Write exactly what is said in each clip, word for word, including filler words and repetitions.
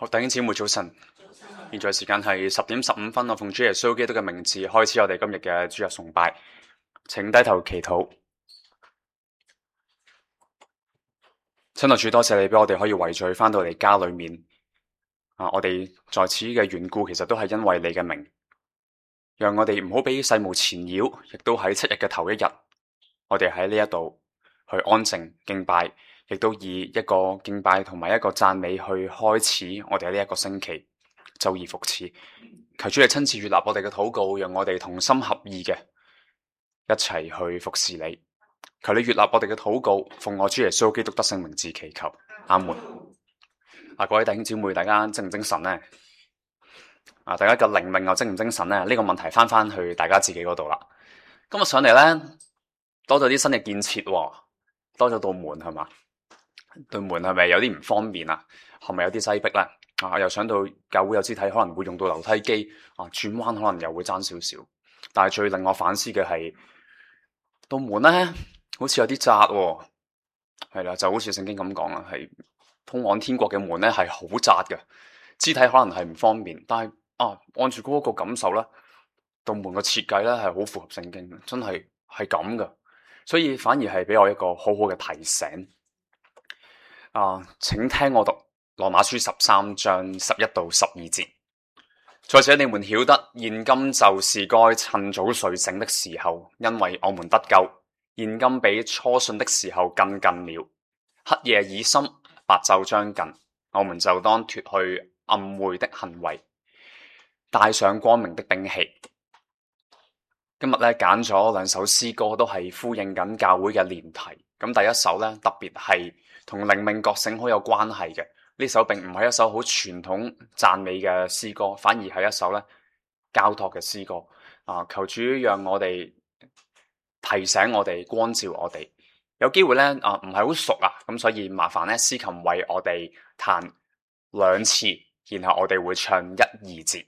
好，弟兄姊妹早晨，現在時間係十點十五分，我奉主耶穌基督嘅名字開始我哋今日嘅主日崇拜，請低頭祈禱。親愛主，多謝你俾我哋可以圍聚翻到嚟家裏面啊！我哋在此嘅緣故，其實都係因為你嘅名，讓我哋唔好俾世務纏繞，亦都喺七日嘅頭一日，我哋喺呢一度去安靜敬拜。亦都以一個敬拜同埋一個讚美去開始我哋呢一個星期，周而復始。求主你親自悅納我哋嘅禱告，讓我哋同心合意嘅一齊去服侍你。求你悅納我哋嘅禱告，奉我主耶穌基督得勝名字祈求，阿門。啊，各位弟兄姊妹，大家精唔精神呢？啊，大家嘅靈命又精唔精神呢？呢、這個問題翻翻去大家自己嗰度啦。今日上嚟呢，多咗啲新嘅建設，多咗道門係嘛？對門係咪有啲唔方便啊？係咪有啲擠迫咧？啊，又想到教會有肢體可能會用到樓梯機啊，轉彎可能又會爭少少。但係最令我反思嘅係道門咧，好似有啲窄喎。係啦，就好似聖經咁講啦，係通往天國嘅門咧係好窄嘅，肢體可能係唔方便。但係啊，按住嗰個感受咧，道門嘅設計咧係好符合聖經嘅，真係係咁噶。所以反而係俾我一個好好嘅提醒。啊，請聽我讀羅馬書十三章十一到十二節。再者，你們曉得，現今就是該趁早睡醒的時候，因為我們得救。現今比初信的時候更近了。黑夜已深，白晝將近，我們就當脫去暗昧的行為，帶上光明的兵器。今日咧揀咗兩首詩歌，都係呼應緊教會嘅年題。咁第一首咧特別係同靈命覺醒好有關係嘅，呢首並唔係一首好傳統讚美嘅詩歌，反而係一首咧交託嘅詩歌。啊，求主讓我哋提醒我哋，光照我哋。有機會咧啊，唔係好熟啊，咁所以麻煩咧司琴為我哋彈兩次，然後我哋會唱一二節。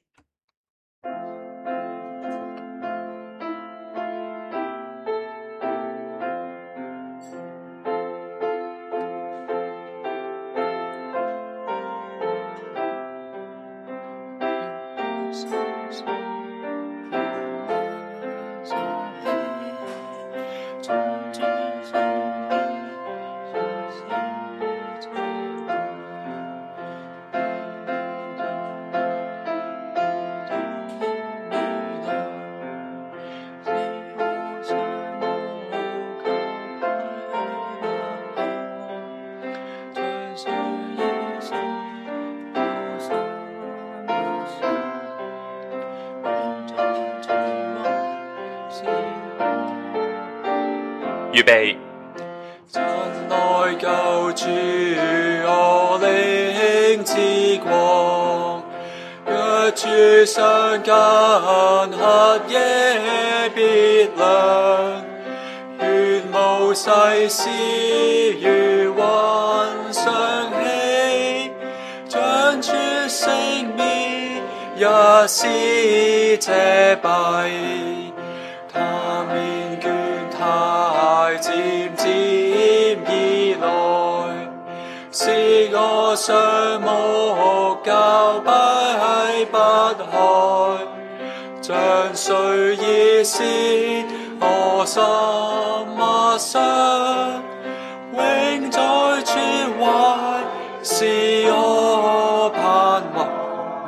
預備， 真愛救主我靈之光，若主相近，黑夜必亮，願無世事如雲上起，將主聖面也是遮蔽，他面倦態漸漸以來，使我雙目交閉不開，像睡意時我心默想，永在主懷，是我盼望。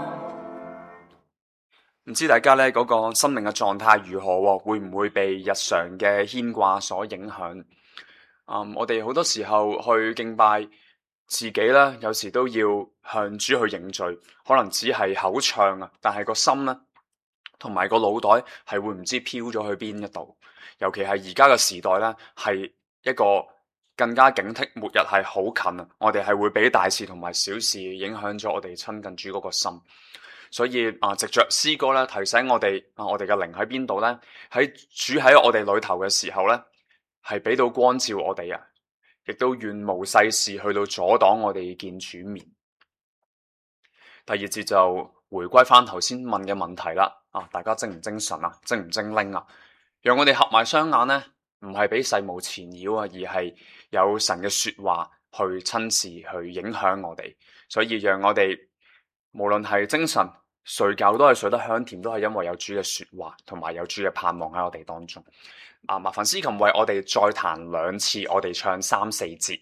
唔知大家咧嗰個生命嘅狀態如何？會唔會被日常嘅牽掛所影響？嗯，我哋好多時候去敬拜自己咧，有時都要向主去認罪，可能只係口唱啊，但係個心咧同埋個腦袋係會唔知飄咗去邊一度。尤其係而家嘅時代咧，係一個更加警惕，末日係好近啊！我哋係會俾大事同埋小事影響咗我哋親近主嗰個心。所以啊，藉着詩歌咧，提醒我哋啊，我哋嘅靈喺邊度咧？喺主喺我哋裏頭嘅時候咧，係俾到光照我哋啊！亦都願無世事去到阻擋我哋見主面。第二節就回歸翻頭先問嘅問題啦。啊，大家精唔精神啊？精唔精靈啊？讓我哋合埋雙眼咧，唔係俾世務纏繞啊，而係有神嘅說話去親自去影響我哋。所以讓我哋無論係精神睡覺都係睡得香甜，都係因為有主嘅說話同埋有主嘅盼望喺我哋當中。啊，麻煩司琴為我哋再彈兩次，我哋唱三四節。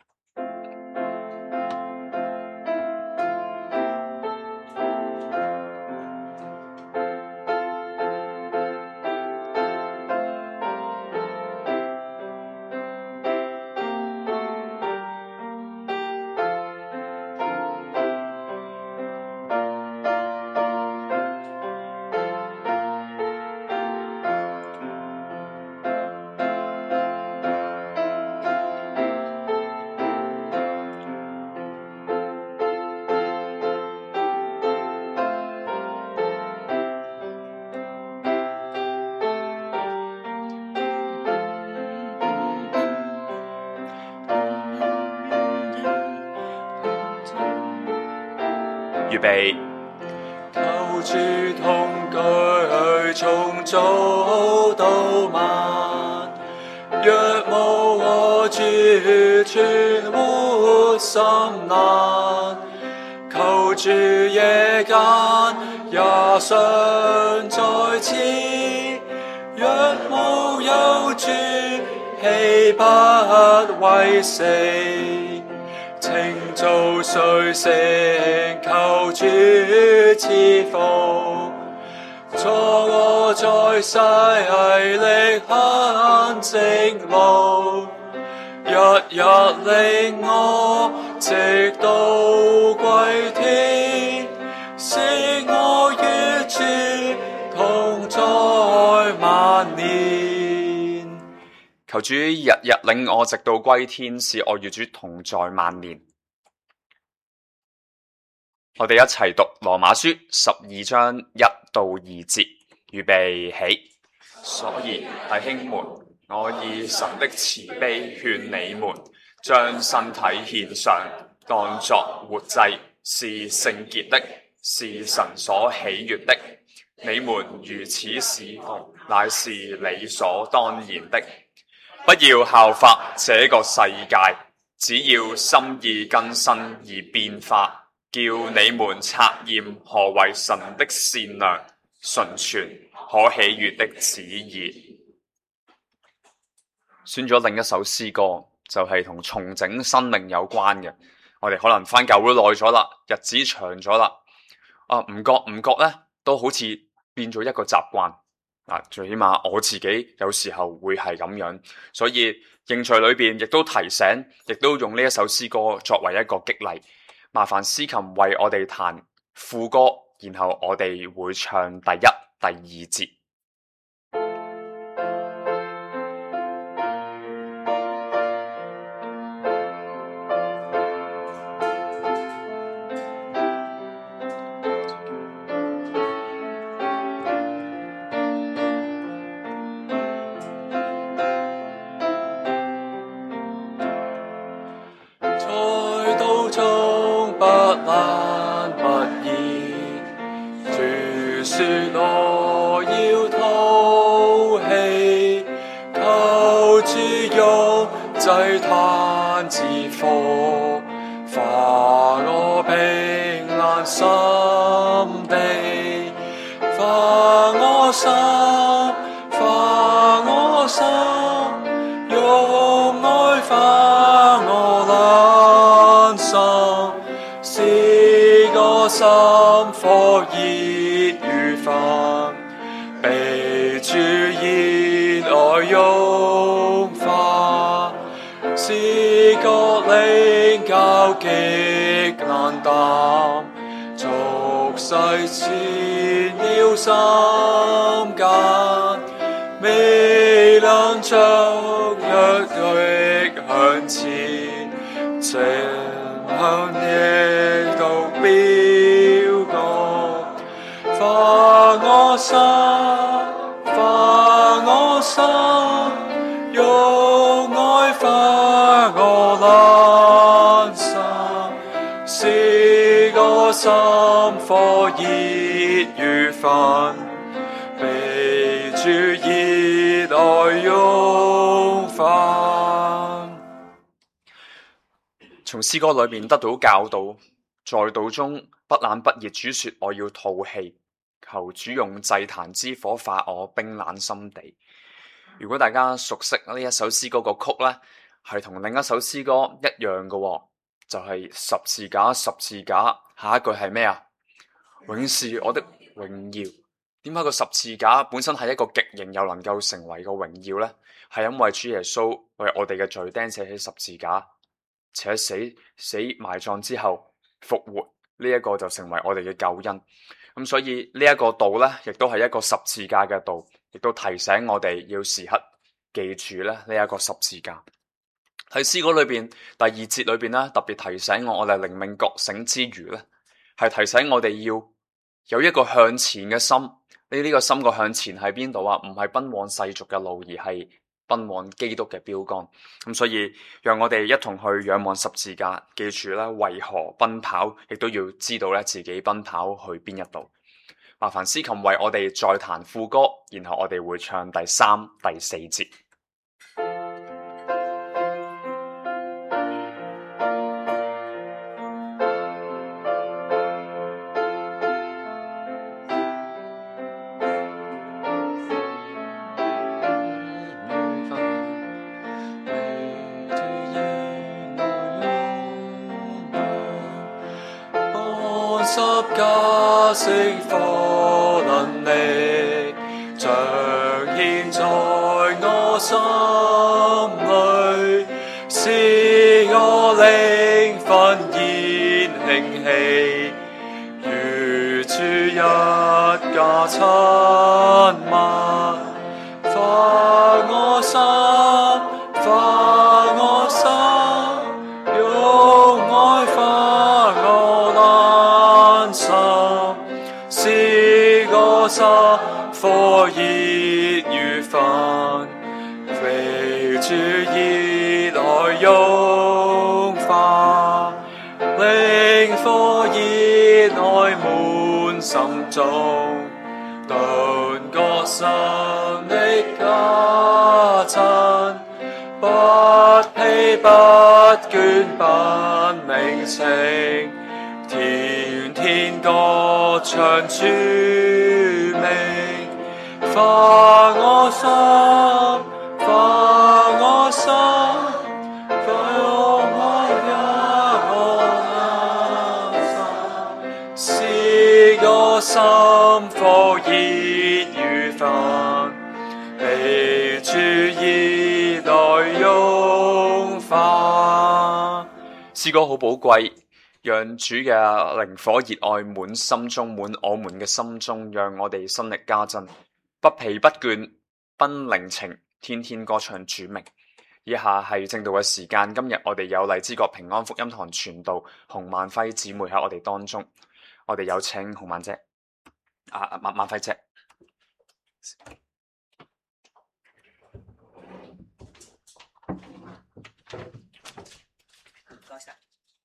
預備， 求主同居，從早到晚。若無我主，存活甚難。求主夜間也常在此。若無有主，豈不為死？清早睡醒，求主賜福，助我在世力行直路，日日領我直到歸天，使我與主同在萬年。 求主日日領我直到歸天，使我與主同在萬年。我哋一齊讀羅馬書十二章一到二節，預備起。所以弟兄們，我以神的慈悲勸你們，將身體獻上，當作活祭，是聖潔的，是神所喜悅的。你們如此侍奉，乃是理所當然的。不要效法這個世界，只要心意更新而變化，叫你們察驗何為神的善良、純全、可喜悅的旨意。選咗另一首詩歌，就係同重整生命有關嘅。我哋可能返教會耐咗啦，日子長咗啦，啊唔覺唔覺咧，都好似變咗一個習慣。嗱，最起碼我自己有時候會係咁樣，所以認罪裏邊亦都提醒，亦都用呢一首詩歌作為一個激勵。麻煩司琴為我哋彈副歌，然後我哋會唱第一、第二節。 祭壇之火，化我平難心地，化我心，化我心，用愛化我靈心，使個心火熱如焚，被主熱愛融化。是個靈交極難擔，俗世纏繞心間，未能雀躍的向前，正向逆途標杆，化我心，化我心，用愛化我靈心，使個心火熱如焚，被主熱愛融化。 從詩歌裏面得到教導， 在道中不冷不熱，主說我要吐氣，求主用祭壇之火化我冰冷心地。如果大家熟悉呢一首詩歌個曲呢，係同另一首詩歌一樣嘅喎，就係十字架十字架，下一句係咩啊？永是我的榮耀。點解個十字架本身係一個極刑又能夠成為個榮耀呢？係因為主耶穌為我哋嘅罪釘死喺十字架，且死死埋葬之後復活，呢一個就成為我哋嘅救恩。咁所以呢一個道呢，亦都係一個十字架嘅道，亦都提醒我哋要時刻記住咧呢一個十字架。喺詩歌裏邊第二節裏邊呢，特別提醒我，我哋靈命覺醒之餘呢，係提醒我哋要有一個向前嘅心。呢呢個心個向前喺邊度啊？唔係奔往世俗嘅路，而係奔往基督嘅標杆。咁所以讓我哋一同去仰望十字架，記住咧為何奔跑，亦都要知道咧自己奔跑去邊一度。麻煩司琴為我哋再彈副歌，然後我哋會唱第三、第四節。 十架聖火能力，彰顯在我心裏，使我靈奮然興起，如主一家親密，化我心，化我心，用愛化我難使我心火熱如焚，為主熱來融化，靈火熱來滿心中，頓覺神力加增，不疲不倦奔命程，天天歌唱主名，化我心，化我心，用愛入我心，使我心火熱如焚，被主熱來融化。 詩歌好寶貴，讓主嘅靈火熱愛滿心中，滿我們嘅心中，讓我哋心力加增，不疲不倦奔靈程，天天歌唱主名。以下係正道嘅時間，今日我哋有荔枝角平安福音堂傳道洪萬輝姊妹喺我哋當中，我哋有請洪萬姐，啊萬萬輝姐。 多謝。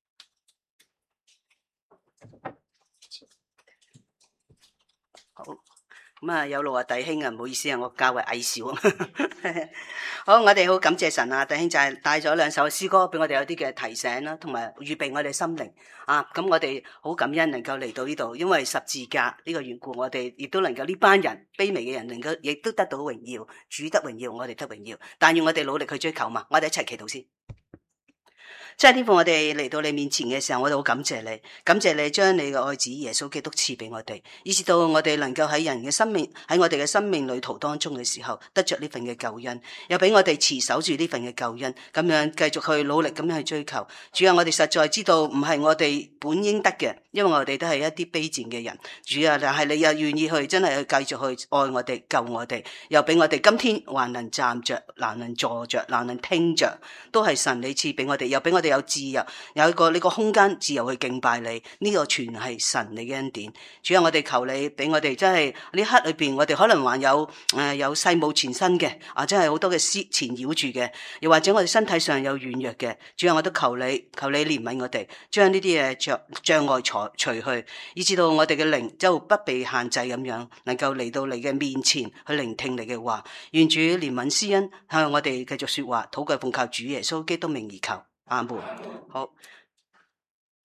好，咁啊有路啊弟兄啊，唔好意思啊，我較為矮小啊。好，我哋好感謝神啊，弟兄就係帶咗兩首詩歌俾我哋有啲嘅提醒啦，同埋預備我哋心靈啊。咁我哋好感恩能夠嚟到呢度，因為十字架呢個緣故，我哋亦都能夠呢班人卑微嘅人能夠亦都得到榮耀，主得榮耀，我哋得榮耀。但願我哋努力去追求嘛，我哋一齊祈禱先。真係天父，我哋嚟到你面前嘅時候，我哋好感謝你，感謝你將你嘅愛子耶穌基督賜俾我哋，以至到我哋能夠喺人嘅生命，喺我哋嘅生命旅途當中嘅時候，得着呢份嘅救恩，又俾我哋持守住呢份嘅救恩，咁樣繼續去努力咁樣去追求。主啊，我哋實在知道唔係我哋本應得嘅，因為我哋都係一啲卑賤嘅人。主啊，但係你又願意去真係去繼續去愛我哋，救我哋，又俾我哋今天還能站着，還能坐着，還能聽着，都係神你賜俾我哋，又俾我哋有自由，有一個呢個空間自由去敬拜你，呢、這個全係神你嘅恩典。主啊，我哋求你俾我哋真係呢刻裏邊，我哋可能還有誒、呃、有世務纏身嘅，啊真係好多嘅思纏繞住嘅，又或者我哋身體上有軟弱嘅。主啊，我都求你，求你憐憫我哋，將呢啲嘢障障礙除除去，以至到我哋嘅靈就不被限制咁樣，能夠嚟到你嘅面前去聆聽你嘅話。願主憐憫施恩，向我哋繼續說話，禱告奉靠主耶穌基督名而求。阿門。好。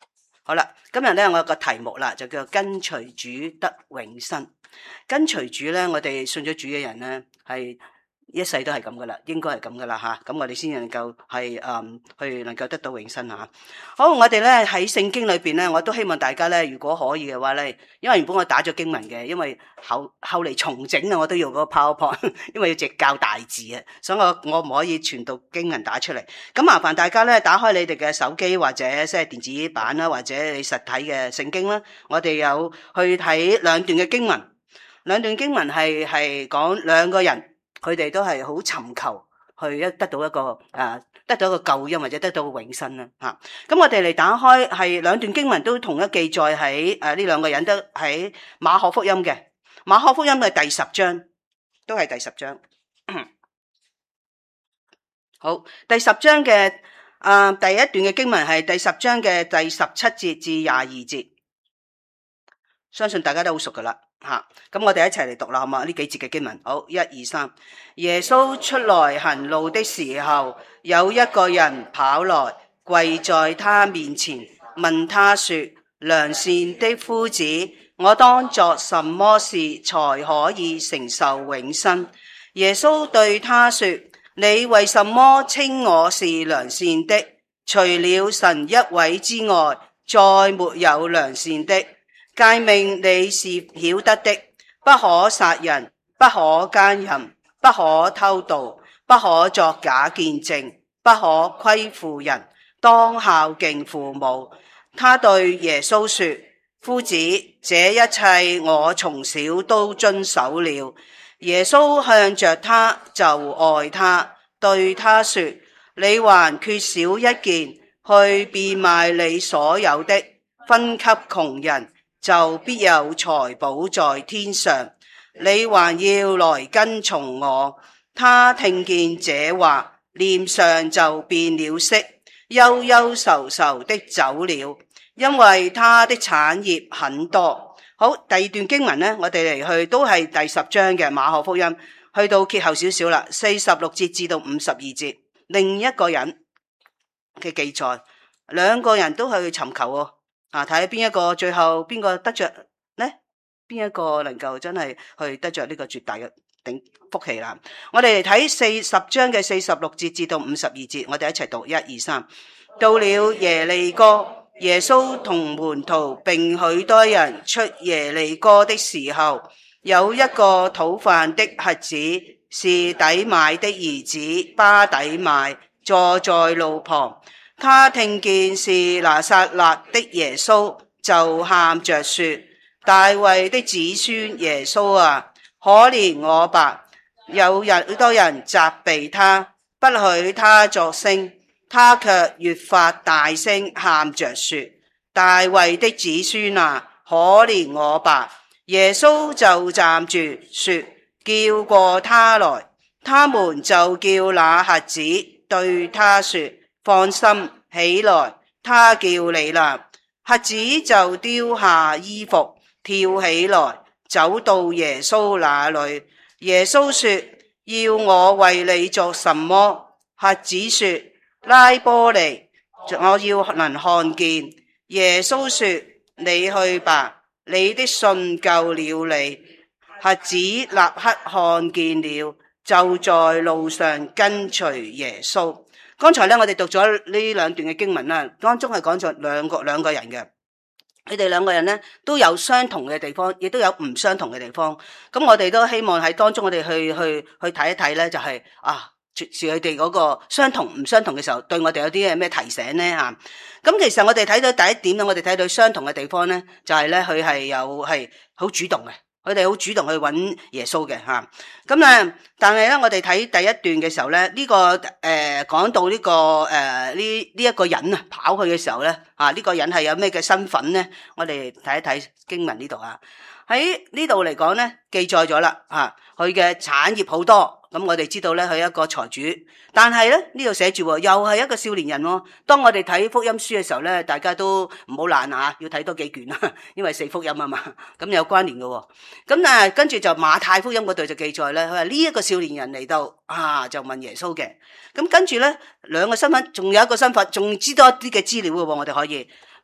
好啦，今日咧我有個題目啦，就叫做跟隨主得永生。跟隨主咧，我哋信咗主嘅人咧，係一世都係咁噶啦，應該係咁噶啦吓，咁我哋先能夠係誒去能夠得到永生吓。好，我哋咧喺聖經裏邊咧，我都希望大家咧，如果可以嘅話咧，因為原本我打咗經文嘅，因為後後嚟重整啊，我都要嗰個 PowerPoint，因為要直較大字啊，所以我我唔可以全讀經文打出嚟。咁麻煩大家咧，打開你哋嘅手機或者即係電子版啦，或者你實體嘅聖經啦，我哋有去睇兩段嘅經文。兩段經文係係講兩個人，佢哋都係好尋求去一得到一個誒、啊，得到一個救恩或者得到永生啦吓。咁、啊、我哋嚟打開係兩段經文都同一記載喺誒呢兩個人都喺馬可福音嘅馬可福音嘅第十章，都係第十章。好，第十章嘅誒、啊、第一段嘅經文係第十章嘅第十七節至廿二節，相信大家都好熟噶啦。吓，咁、啊、我哋一齊嚟讀啦，好嘛？呢幾節嘅經文，好，一二三。耶穌出來行路的時候，有一個人跑來跪在他面前，問他說：良善的夫子，我當作什麼事才可以承受永生？耶穌對他說：你為什麼稱我是良善的？除了神一位之外，再沒有良善的。誡命你是曉得的，不可殺人，不可奸淫，不可偷盜，不可作假見證，不可虧負人，當孝敬父母。他對耶穌說：夫子，這一切我從小都遵守了。耶穌向着他就愛他，對他說：你還缺少一件，去變賣你所有的，分給窮人，就必有財寶在天上。你還要來跟從我。他聽見這話，臉上就變了色，憂憂愁愁的走了，因為他的產業很多。好，第二段經文呢，我哋嚟去都係第十章嘅馬可福音，去到揭後少少啦，四十六節至到五十二節，另一個人嘅記載，兩個人都去尋求喎。啊！睇下邊一個最後邊個得着呢？邊一個能夠真係去得着呢個絕大嘅頂福氣啦？我哋嚟睇四十章嘅四十六節至到五十二節，我哋一齊讀一二三。到了耶利哥，耶穌同門徒並許多人出耶利哥的時候，有一個討飯的瞎子，是底買的兒子巴底買，坐在路旁。他聽見是拿撒勒的耶穌，就喊着說：大衛的子孫耶穌啊，可憐我吧！有人好多人責備他，不許他作聲，他卻越發大聲喊着說：大衛的子孫啊，可憐我吧！耶穌就站住說：叫過他來。他們就叫那瞎子，對他說：放心，起來，他叫你啦。瞎子就丟下衣服，跳起來，走到耶穌那裏。耶穌說：要我為你做什麼？瞎子說：拉波尼，我要能看見。耶穌說：你去吧，你的信救了你。瞎子立刻看見了，就在路上跟隨耶穌。剛才咧，我哋讀咗呢兩段嘅經文啦，當中係講咗兩個兩個人嘅，佢哋兩個人咧都有相同嘅地方，亦都有唔相同嘅地方。咁我哋都希望喺當中，我哋去去去睇一睇咧，就係、是、啊，住佢哋嗰個相同唔相同嘅時候，對我哋有啲咩提醒咧吓。咁、啊、其實我哋睇到第一點咧，我哋睇到相同嘅地方咧，就係咧佢係有係好主動嘅。佢哋好主動去揾耶穌嘅吓，咁啊，但係咧，我哋睇第一段嘅時候咧，呢、這個誒講、呃、到呢、這個誒呢呢一個人啊跑去嘅時候咧，啊呢、這個人係有咩嘅身份咧？我哋睇一睇經文呢度啊，喺呢度嚟講咧，記載咗啦，吓佢嘅產業好多。咁我哋知道咧，佢係一個財主，但係咧呢度寫住又係一個少年人喎。當我哋睇福音書嘅時候咧，大家都唔好懶啊，要睇多幾卷啊，因為四福音啊嘛，咁有關聯嘅。咁啊，跟住就馬太福音嗰度就記載咧，佢話呢一個少年人嚟到啊，就問耶穌嘅。咁跟住咧，兩個身份，仲有一個身份，仲知道一啲嘅資料嘅。我哋可以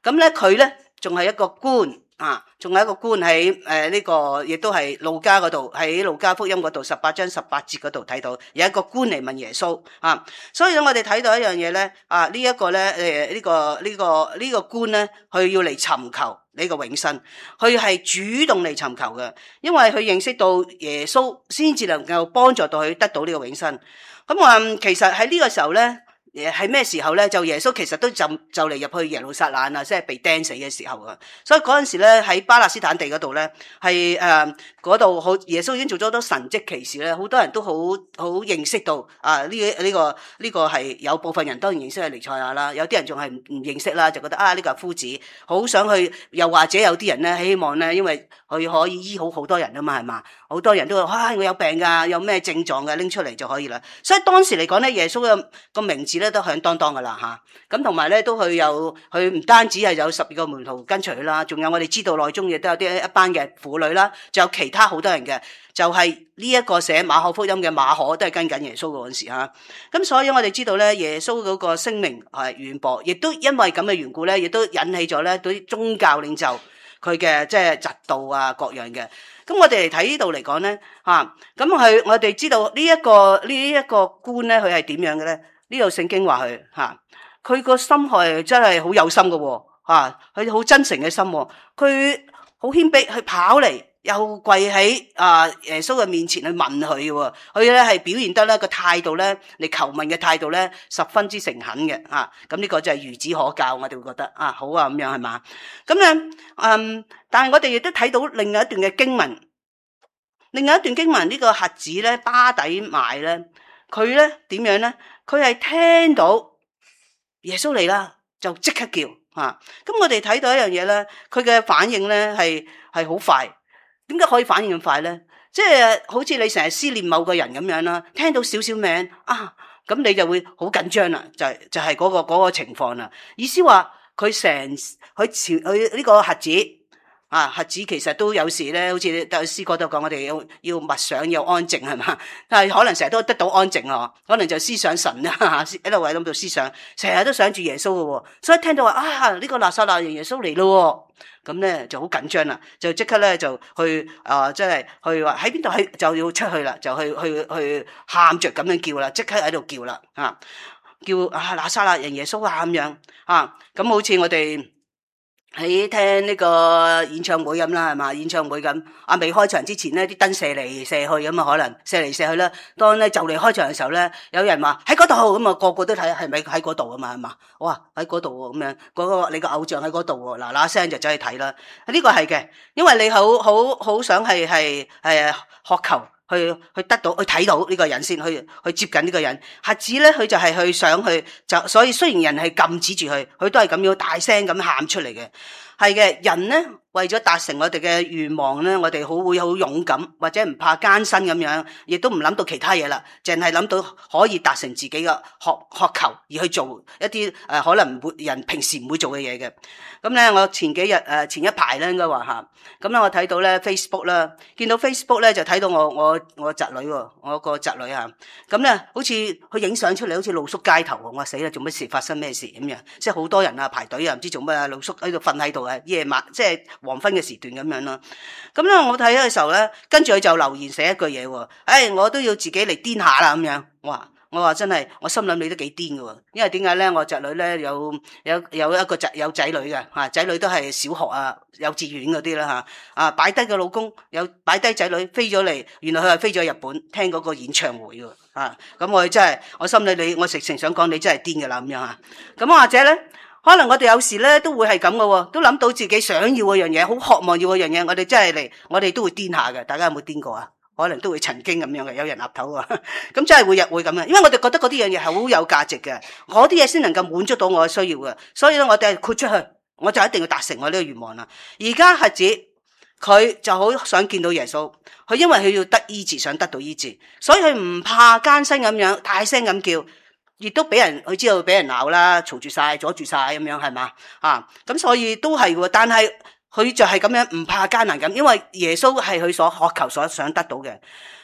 咁咧佢咧仲係一個官啊，仲係一個官喺誒呢個，亦都係路加嗰度，喺路加福音嗰度十八章十八節嗰度睇到有一個官嚟問耶穌啊，所以咧我哋睇到一樣嘢咧啊，這個、呢一個咧誒呢個呢個呢個官咧，佢要嚟尋求呢個永生，佢係主動嚟尋求嘅，因為佢認識到耶穌先至能夠幫助到佢得到呢個永生。咁啊、嗯，其實喺呢個時候咧。誒係咩時候咧？就耶穌其實都就就嚟入去耶路撒冷啊，即係被釘死嘅時候啊。所以嗰陣時咧喺巴勒斯坦地嗰度咧，係誒嗰度好耶穌已經做咗好多神蹟奇事咧，好多人都好好認識到啊呢呢、這個呢、這個係有部分人當然認識係彌賽亞啦，有啲人仲係唔唔認識啦，就覺得啊呢、這個係夫子，好想去，又或者有啲人咧希望咧，因為佢可以醫好好多人啊嘛，係嘛？好多人都話啊我有病㗎，有咩症狀㗎，拎出嚟就可以啦。所以當時嚟講咧，耶穌嘅個名字咧都響當當噶啦吓，咁同埋咧都佢有佢唔單止係有十二個門徒跟隨佢啦，仲有我哋知道內中亦都有啲一班嘅婦女啦，仲有其他好多人嘅，就係呢一個寫馬可福音嘅馬可都係跟緊耶穌嗰陣時吓，咁所以我哋知道咧耶穌嗰個聲名係遠播，亦都因為咁嘅緣故咧，亦都引起咗咧對宗教領袖佢嘅即係嫉妒啊各樣嘅。咁我哋嚟睇呢度嚟講咧吓，咁佢我哋知道呢一個呢一個官咧佢係點樣嘅咧？呢度聖經話佢吓，佢個心係真係好有心嘅喎吓，佢好真誠嘅心，佢好謙卑，佢跑嚟又跪喺啊耶穌嘅面前去問佢喎，佢咧係表現得咧個態度咧嚟求問嘅態度咧十分之誠懇嘅吓，咁呢個就係孺子可教，我哋會覺得啊好啊咁樣係嘛，咁咧嗯，但係我哋亦都睇到另外一段嘅經文，另外一段經文呢個瞎子咧巴底買咧，佢咧點樣咧？佢係聽到耶穌嚟啦，就即刻叫啊！咁我哋睇到一樣嘢咧，佢嘅反應咧係係好快。點解可以反應咁快咧？即係好似你成日思念某個人咁樣啦，聽到少少名啊，咁你就會好緊張啦，就係就係嗰個嗰個情況啦。意思話佢成佢朝佢呢個瞎子。啊，瞎子其實都有時咧，好似詩歌都講，我哋要要默想，要安靜係嘛，但係可能成日都得到安靜咯，可能就思想神啦，喺度喺度思想，成日都想住耶穌嘅，所以聽到話啊呢、這個拿撒勒人耶穌嚟咯，咁咧就好緊張啦，就即刻咧就去啊，即、呃、係去話喺邊度喺就要出去啦，就去去去喊着咁樣叫啦，即刻喺度叫啦，啊叫啊拿撒勒人耶穌啊咁樣啊，咁好似我哋。喺聽呢個演唱會咁啦，係嘛？演唱會咁啊，未開場之前咧，啲燈射嚟射去咁啊，可能射嚟射去啦。當咧就嚟開場嘅時候咧，有人話喺嗰度咁啊，個個都睇係咪喺嗰度啊嘛，係嘛？哇，喺嗰度咁樣，嗰、嗰個你個偶像喺嗰度喎，嗱嗱聲就走去睇啦。呢個係嘅，因為你好好好想係係係渴求。去去得到去睇到呢個人先，去去接近呢個人。瞎子咧，佢就係去想去就，所以雖然人係禁止住佢，佢都係咁樣大聲咁喊出嚟嘅。係嘅，人咧為咗達成我哋嘅願望咧，我哋好會好勇敢，或者唔怕艱辛咁樣，亦都唔諗到其他嘢啦，淨係諗到可以達成自己嘅渴渴求而去做一啲誒、呃、可能唔會人平時唔會做嘅嘢嘅。咁咧，我前幾日誒、呃、前一排咧應該話吓，咁咧我睇到咧 Facebook 啦，見到 Facebook 咧就睇到我我我侄女喎，我個侄女吓，咁咧好似佢影相出嚟，好似露宿街頭喎，我話死啦，做乜事發生咩事咁樣？即係好多人啊排隊啊，唔知做乜啊，露宿喺度瞓喺度啊，夜晚即係黃昏嘅時段咁樣咯。咁咧我睇嘅時候咧，跟住佢就留言寫一句嘢喎，誒、哎、我都要自己嚟癲下啦咁樣，哇！我話真係，我心諗你都幾癲㗎喎，因為點解咧？我侄女咧有有有一個仔有仔女嘅嚇，仔女都係小學啊、幼稚園嗰啲啦嚇，啊擺低個老公，有擺低仔女飛咗嚟，原來佢係飛咗日本聽嗰個演唱會喎，啊咁我真係我心裏你我直情想講你真係癲㗎啦咁樣嚇，咁或者咧，可能我哋有時咧都會係咁嘅喎，都諗到自己想要嗰樣嘢，好渴望要嗰樣嘢，我哋真係嚟，我哋都會癲下嘅，大家有冇癲過啊？可能都會曾經咁樣嘅，有人岌頭啊，咁真係會日會咁樣，因為我哋覺得嗰啲樣嘢係好有價值嘅，嗰啲嘢先能夠滿足到我嘅需要嘅，所以咧我哋係豁出去，我就一定要達成我呢個願望啦。而家瞎子佢就好想見到耶穌，佢因為佢要得醫治，想得到醫治，所以佢唔怕艱辛咁樣大聲咁叫，亦都俾人佢知道俾人鬧啦，嘈住晒，阻住晒咁樣係嘛啊？咁所以都係喎，但係。佢就係咁樣唔怕艱難咁，因為耶穌係佢所渴求所想得到嘅。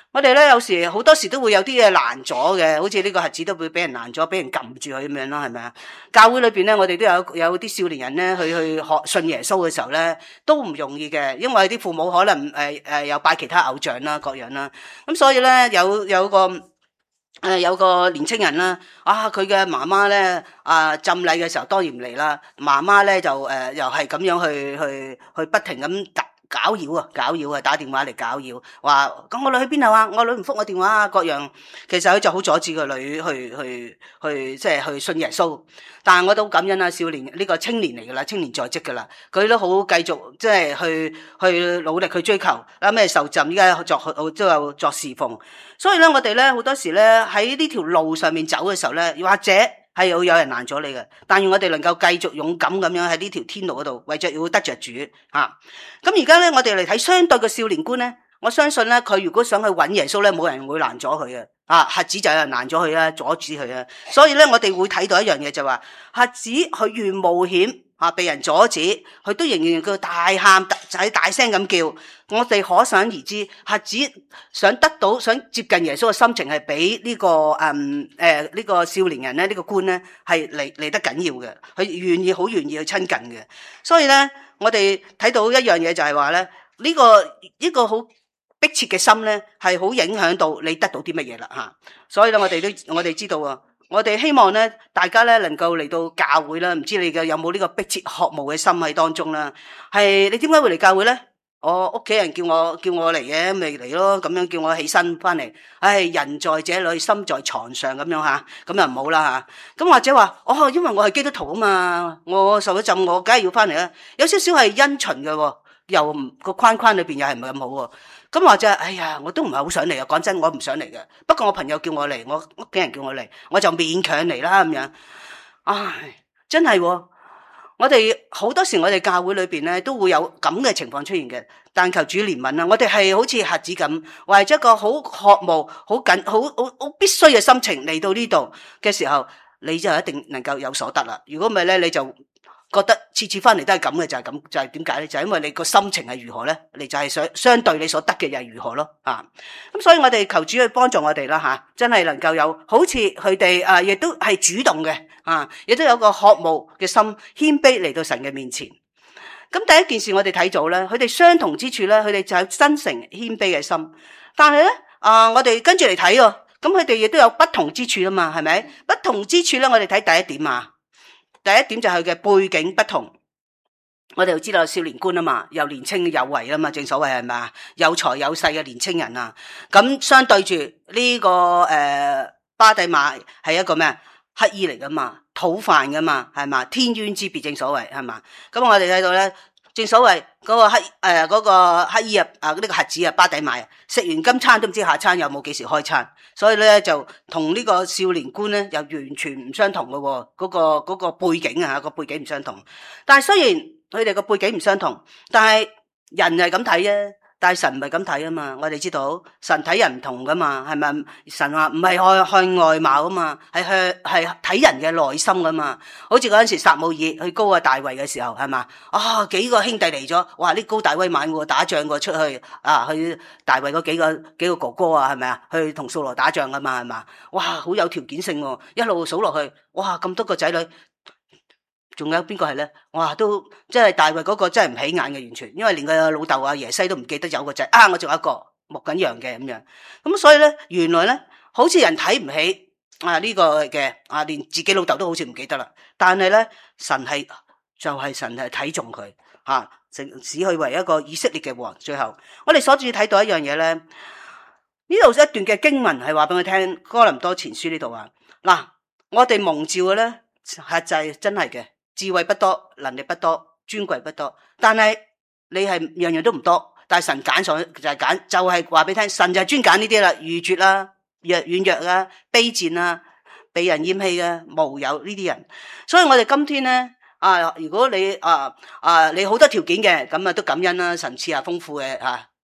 我哋咧有時好多時都會有啲嘢攔阻嘅，好似呢個瞎子都會俾人攔阻，俾人撳住佢咁樣咯，係咪啊？教會裏邊咧，我哋都有有啲少年人咧，去去學信耶穌嘅時候咧，都唔容易嘅，因為啲父母可能誒誒又拜其他偶像啦，各樣啦，咁所以咧有有個誒、呃、有個年青人啦，啊佢嘅媽媽咧啊浸禮嘅時候當然唔嚟啦，媽媽咧就誒、呃、又係咁樣去去去不停咁搞擾啊，搞擾啊，打電話嚟搞擾，話咁我女去邊度啊？我女唔覆我電話啊，各樣。其實佢就好阻止個女去去去，即係去信耶穌。但係我都感恩啊，少年呢個青年嚟噶啦，青年在職噶啦，佢都好繼續即係去去努力去追求啊咩受浸，依家作都有作侍奉。所以咧，我哋咧好多時咧喺呢條路上面走嘅時候咧，或者係有有人攔咗你嘅，但願我哋能夠繼續勇敢咁樣喺呢條天路嗰度，為着要得着主啊！咁而家咧，我哋嚟睇相對嘅少年觀咧，我相信咧，佢如果想去揾耶穌咧，冇人會攔咗佢嘅啊！瞎子就有人攔咗佢啦，阻止佢啦。所以咧，我哋會睇到一樣嘢就話，瞎子佢越冒險啊，被人阻止，佢都仍然叫大喊，就係大聲咁叫。我哋可想而知，瞎子想得到、想接近耶穌嘅心情係比呢、這個誒誒呢個少年人咧，呢、這個官咧係嚟嚟得緊要嘅，佢願意好願意去親近嘅。所以咧，我哋睇到一樣嘢就係話咧，呢、這個呢、這個好迫切嘅心咧，係好影響到你得到啲乜嘢啦吓。所以咧，我哋都我哋知道啊。我哋希望咧，大家咧能夠嚟到教會啦。唔知你嘅有冇呢個迫切渴慕嘅心喺當中啦？係你點解會嚟教會咧？我屋企人叫我叫我嚟嘅，咪嚟咯。咁樣叫我起身翻嚟。唉，人在這裏，心在床上咁樣吓，咁又唔好啦吓。咁或者話，哦，因為我係基督徒啊嘛，我受咗浸，我梗係要翻嚟啦。有少少係因循嘅，又個框框裏邊又係唔係咁好。咁或者，哎呀，我都唔係好想嚟啊！講真，我唔想嚟嘅。不過我朋友叫我嚟，我屋企人叫我嚟，我就勉強嚟啦咁樣。唉，真係、哦，我哋好多時我哋教會裏邊咧都會有咁嘅情況出現嘅。但求主憐憫啦，我哋係好似瞎子咁，為咗一個好渴慕、好緊、好好好必須嘅心情嚟到呢度嘅時候，你就一定能夠有所得啦。如果唔係咧，你就覺得次次翻嚟都係咁嘅，就係咁，就係點解咧？就係因為你個心情係如何咧，你就係想相對你所得嘅又係如何咯啊！咁所以我哋求主去幫助我哋啦吓，真係能夠有好似佢哋啊，亦都係主動嘅啊，亦都有個渴慕嘅心，謙卑嚟到神嘅面前。咁第一件事我哋睇到咧，佢哋相同之處咧，佢哋就係真誠謙卑嘅心。但係咧啊，我哋跟住嚟睇喎，咁佢哋亦都有不同之處啊嘛，係咪？不同之處咧，我哋睇第一點啊。第一點就係佢嘅背景不同，我哋就知道少年官啊嘛，又年青有為啊嘛，正所謂係咪啊？有才有勢嘅年青人啊，咁相對住呢、這個誒、呃、巴底馬係一個咩乞兒嚟噶嘛，討飯噶嘛，係嘛？天淵之別，正所謂係嘛？咁我哋睇到咧，正所謂嗰個乞誒、呃那個乞兒啊，啊、這、呢個瞎子啊，巴底馬食完今餐都唔知下餐有冇幾時開餐。所以咧就同呢個少年官咧又完全唔相同嘅喎，嗰個嗰個背景啊，個背景唔相同。但係雖然佢哋個背景唔相同，但係人係咁睇啊，但係神唔係咁睇啊嘛。我哋知道神睇人唔同噶嘛，係咪？神話唔係看看外貌啊嘛，係去係睇人嘅內心噶嘛。好似嗰陣時撒母耳去膏啊大衛嘅時候，係嘛？啊幾個兄弟嚟咗，哇！呢高大威猛喎，打仗喎，出去啊去大衛嗰幾個幾個哥哥啊，係咪啊？去同掃羅打仗噶嘛，係嘛？哇！好有條件性喎，一路數落去，哇！咁多個仔女。仲有邊個係咧？哇，都即係大衛嗰個真係唔起眼嘅，完全，因為連個老豆啊耶西都唔記得有個仔啊，我仲有一個牧緊羊嘅咁樣。咁所以咧，原來咧，好似人睇唔起啊呢個嘅啊，連自己老豆都好似唔記得啦。但係咧，神係就係神係睇中佢吓，使佢為一個以色列嘅王。最後，我哋所注意睇到一樣嘢咧，呢度一段嘅經文係話俾我聽，哥林多前書呢度啊，嗱，我哋蒙召嘅咧係就係真係嘅。智慧不多，能力不多，尊貴不多，但係你係樣樣都唔多，但係神揀上就係揀，就係話俾你聽，神就係專揀呢啲啦，愚拙啦、弱軟弱啊、卑賤啊、被人厭棄嘅無有呢啲人。所以我哋今天咧啊，如果你啊啊你好多條件嘅，咁啊都感恩啦，神賜下豐富嘅啊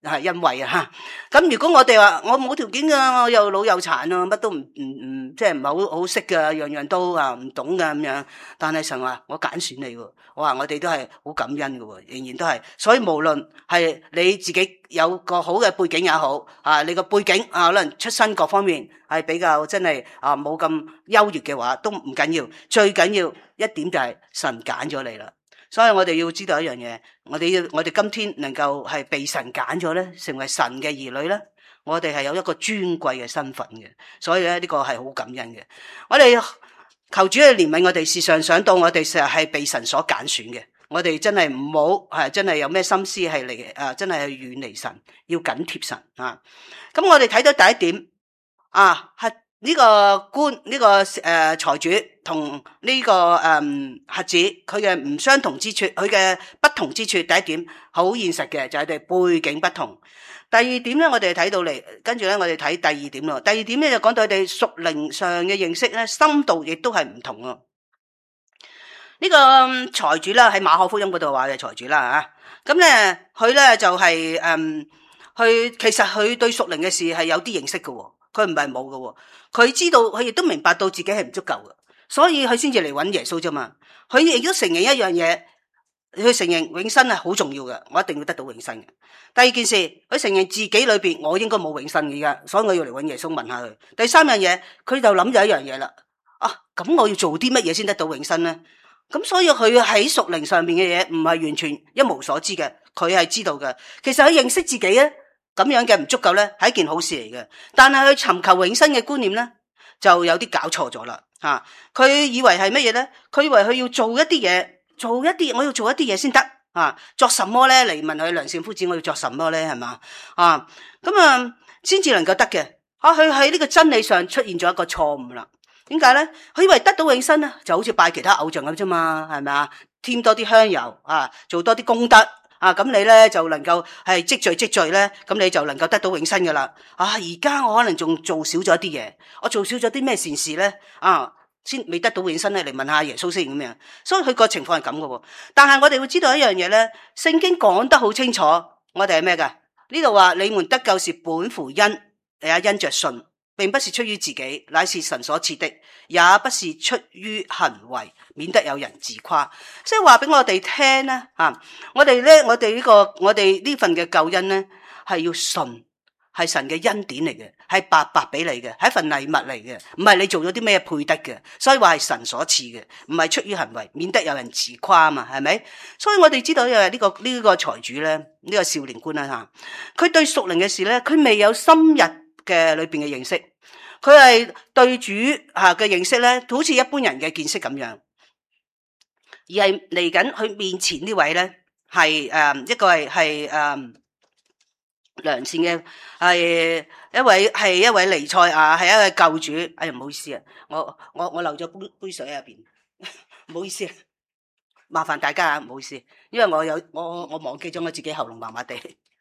係因為啊，咁如果我哋話我冇條件噶，我又老又殘啊，乜都唔唔唔，即係唔係好好識噶，樣樣都啊唔懂噶咁樣。但係神話我揀選你喎，我話我哋都係好感恩噶，仍然都係。所以無論係你自己有個好嘅背景也好，啊你個背景啊可能出身各方面係比較真係啊冇咁優越嘅話，都唔緊要。最緊要一點就係神揀咗你啦。所以我哋要知道一樣嘢，我哋要我哋今天能夠係被神揀咗咧，成為神嘅兒女咧，我哋係有一個尊貴嘅身份嘅，所以咧呢個係好感恩嘅。我哋求主嘅憐憫，我哋時常想到我哋成日係被神所揀選嘅，我哋真係唔好係真係有咩心思係嚟誒，真係去遠離神，要緊貼神啊。咁我哋睇到第一點啊，係。呢個官呢、這個誒、呃、財主同呢、這個誒、嗯、瞎子佢嘅唔相同之處，佢嘅不同之處，第一點好現實嘅就係佢哋背景不同。第二點咧，我哋睇到嚟，跟住咧我哋睇第二點咯。第二點咧就講到佢哋屬靈上嘅認識咧，深度亦都係唔同咯。呢、這個財主啦喺馬可福音嗰度話嘅財主啦吓，咁咧佢咧就係、是、誒，佢、嗯、其實佢對屬靈嘅事係有啲認識嘅。佢唔係冇嘅，佢知道，佢亦都明白到自己係唔足夠嘅，所以佢先至嚟揾耶穌啫嘛。佢亦都承認一樣嘢，佢承認永生係好重要嘅，我一定要得到永生嘅。第二件事，佢承認自己裏邊我應該冇永生嘅，而家，所以我要嚟揾耶穌問下佢。第三樣嘢，佢就諗咗一樣嘢啦，啊，咁我要做啲乜嘢先得到永生咧？咁所以佢喺屬靈上面嘅嘢唔係完全一無所知嘅，佢係知道嘅。其實佢認識自己咧。咁樣嘅唔足夠咧，係一件好事嚟嘅。但係佢尋求永生嘅觀念咧，就有啲搞錯咗啦。吓、啊，佢以為係乜嘢咧？佢以為佢要做一啲嘢，做一啲，我要做一啲嘢先得。啊，作什麼咧？嚟問佢良善夫子，我要作什麼咧？係嘛？啊，咁啊，先至能夠得嘅。啊，佢喺呢個真理上出現咗一個錯誤啦。點解咧？佢以為得到永生咧，就好似拜其他偶像咁啫嘛，係咪啊？添多啲香油啊，做多啲功德。啊，咁你咧就能夠係積聚積聚咧，咁你就能夠得到永生噶啦。啊，而家我可能仲做少咗一啲嘢，我做少咗啲咩善事咧？啊，先未得到永生咧，嚟問下耶穌先咁樣。所以佢個情況係咁噶。但係我哋會知道一樣嘢咧，聖經講得好清楚，我哋係咩噶？呢度話你們得救是本乎恩，你啊因着信，並不是出於自己，乃是神所賜的，也不是出於行為，免得有人自誇。即係話俾我哋聽咧，啊，我哋咧，我哋呢、這個，我哋呢份嘅救恩咧，係要信，係神嘅恩典嚟嘅，係白白俾你嘅，係一份禮物嚟嘅，唔係你做咗啲咩配得嘅，所以話係神所賜嘅，唔係出於行為，免得有人自誇啊嘛，係咪？所以我哋知道嘅呢個呢、這個財主咧，呢、這個少年官啦吓，佢對屬靈嘅事咧，佢未有深入嘅裏邊嘅認識，佢係對主吓嘅認識咧，好似一般人嘅見識咁樣。而係嚟緊佢面前呢位咧，係誒、呃、一個係係誒良善嘅，係一位係一位彌賽亞，係一位救主。哎呀，唔好意思啊，我我我漏咗杯杯水喺入邊，唔好意思，麻煩大家啊，唔好意思，因為我有我我忘記咗我自己喉嚨麻麻地。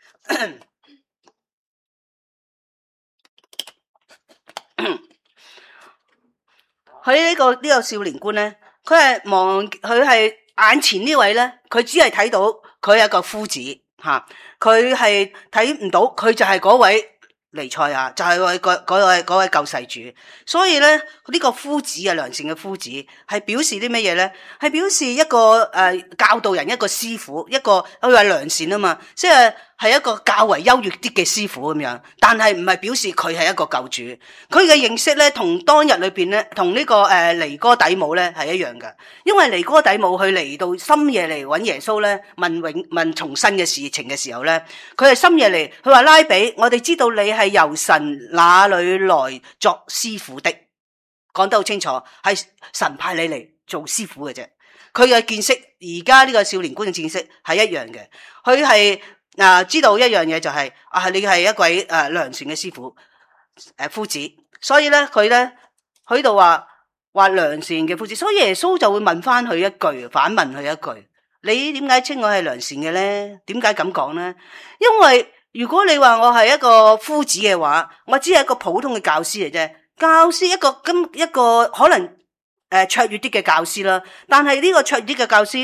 佢呢個呢個少年官咧。佢係望佢係眼前呢位咧，佢只係睇到佢係一個夫子吓，佢係睇唔到佢就係嗰位彌賽亞，就係位嗰嗰位嗰位救世主。所以咧呢、這個夫子啊，良善嘅夫子係表示啲乜嘢咧？係表示一個誒、呃、教導人一個師傅，一個佢話良善啊嘛，即係係一個較為優越啲嘅師傅咁樣。但係唔係表示佢係一個救主，佢嘅認識咧同當日裏邊咧，同呢、這個誒、呃、尼哥底母咧係一樣嘅。因為尼哥底母佢嚟到深夜嚟揾耶穌咧，問永問重生嘅事情嘅時候咧，佢係深夜嚟，佢話拉比，我哋知道你係由神那裏來作師傅的，講得好清楚，係神派你嚟做師傅嘅啫。佢嘅見識，而家呢個少年官嘅見識係一樣嘅，佢係。嗱、啊，知道一樣嘢就係、是、啊，你係一位誒、啊、良善嘅師傅誒、啊、夫子，所以咧佢咧喺度話話良善嘅夫子，所以耶穌就會問翻佢一句，反問佢一句：你點解稱我係良善嘅咧？點解咁講咧？因為如果你話我係一個夫子嘅話，我只係一個普通嘅教師嚟啫，教師一個咁一個可能誒、呃、卓越啲嘅教師啦，但係呢個卓越啲嘅教師。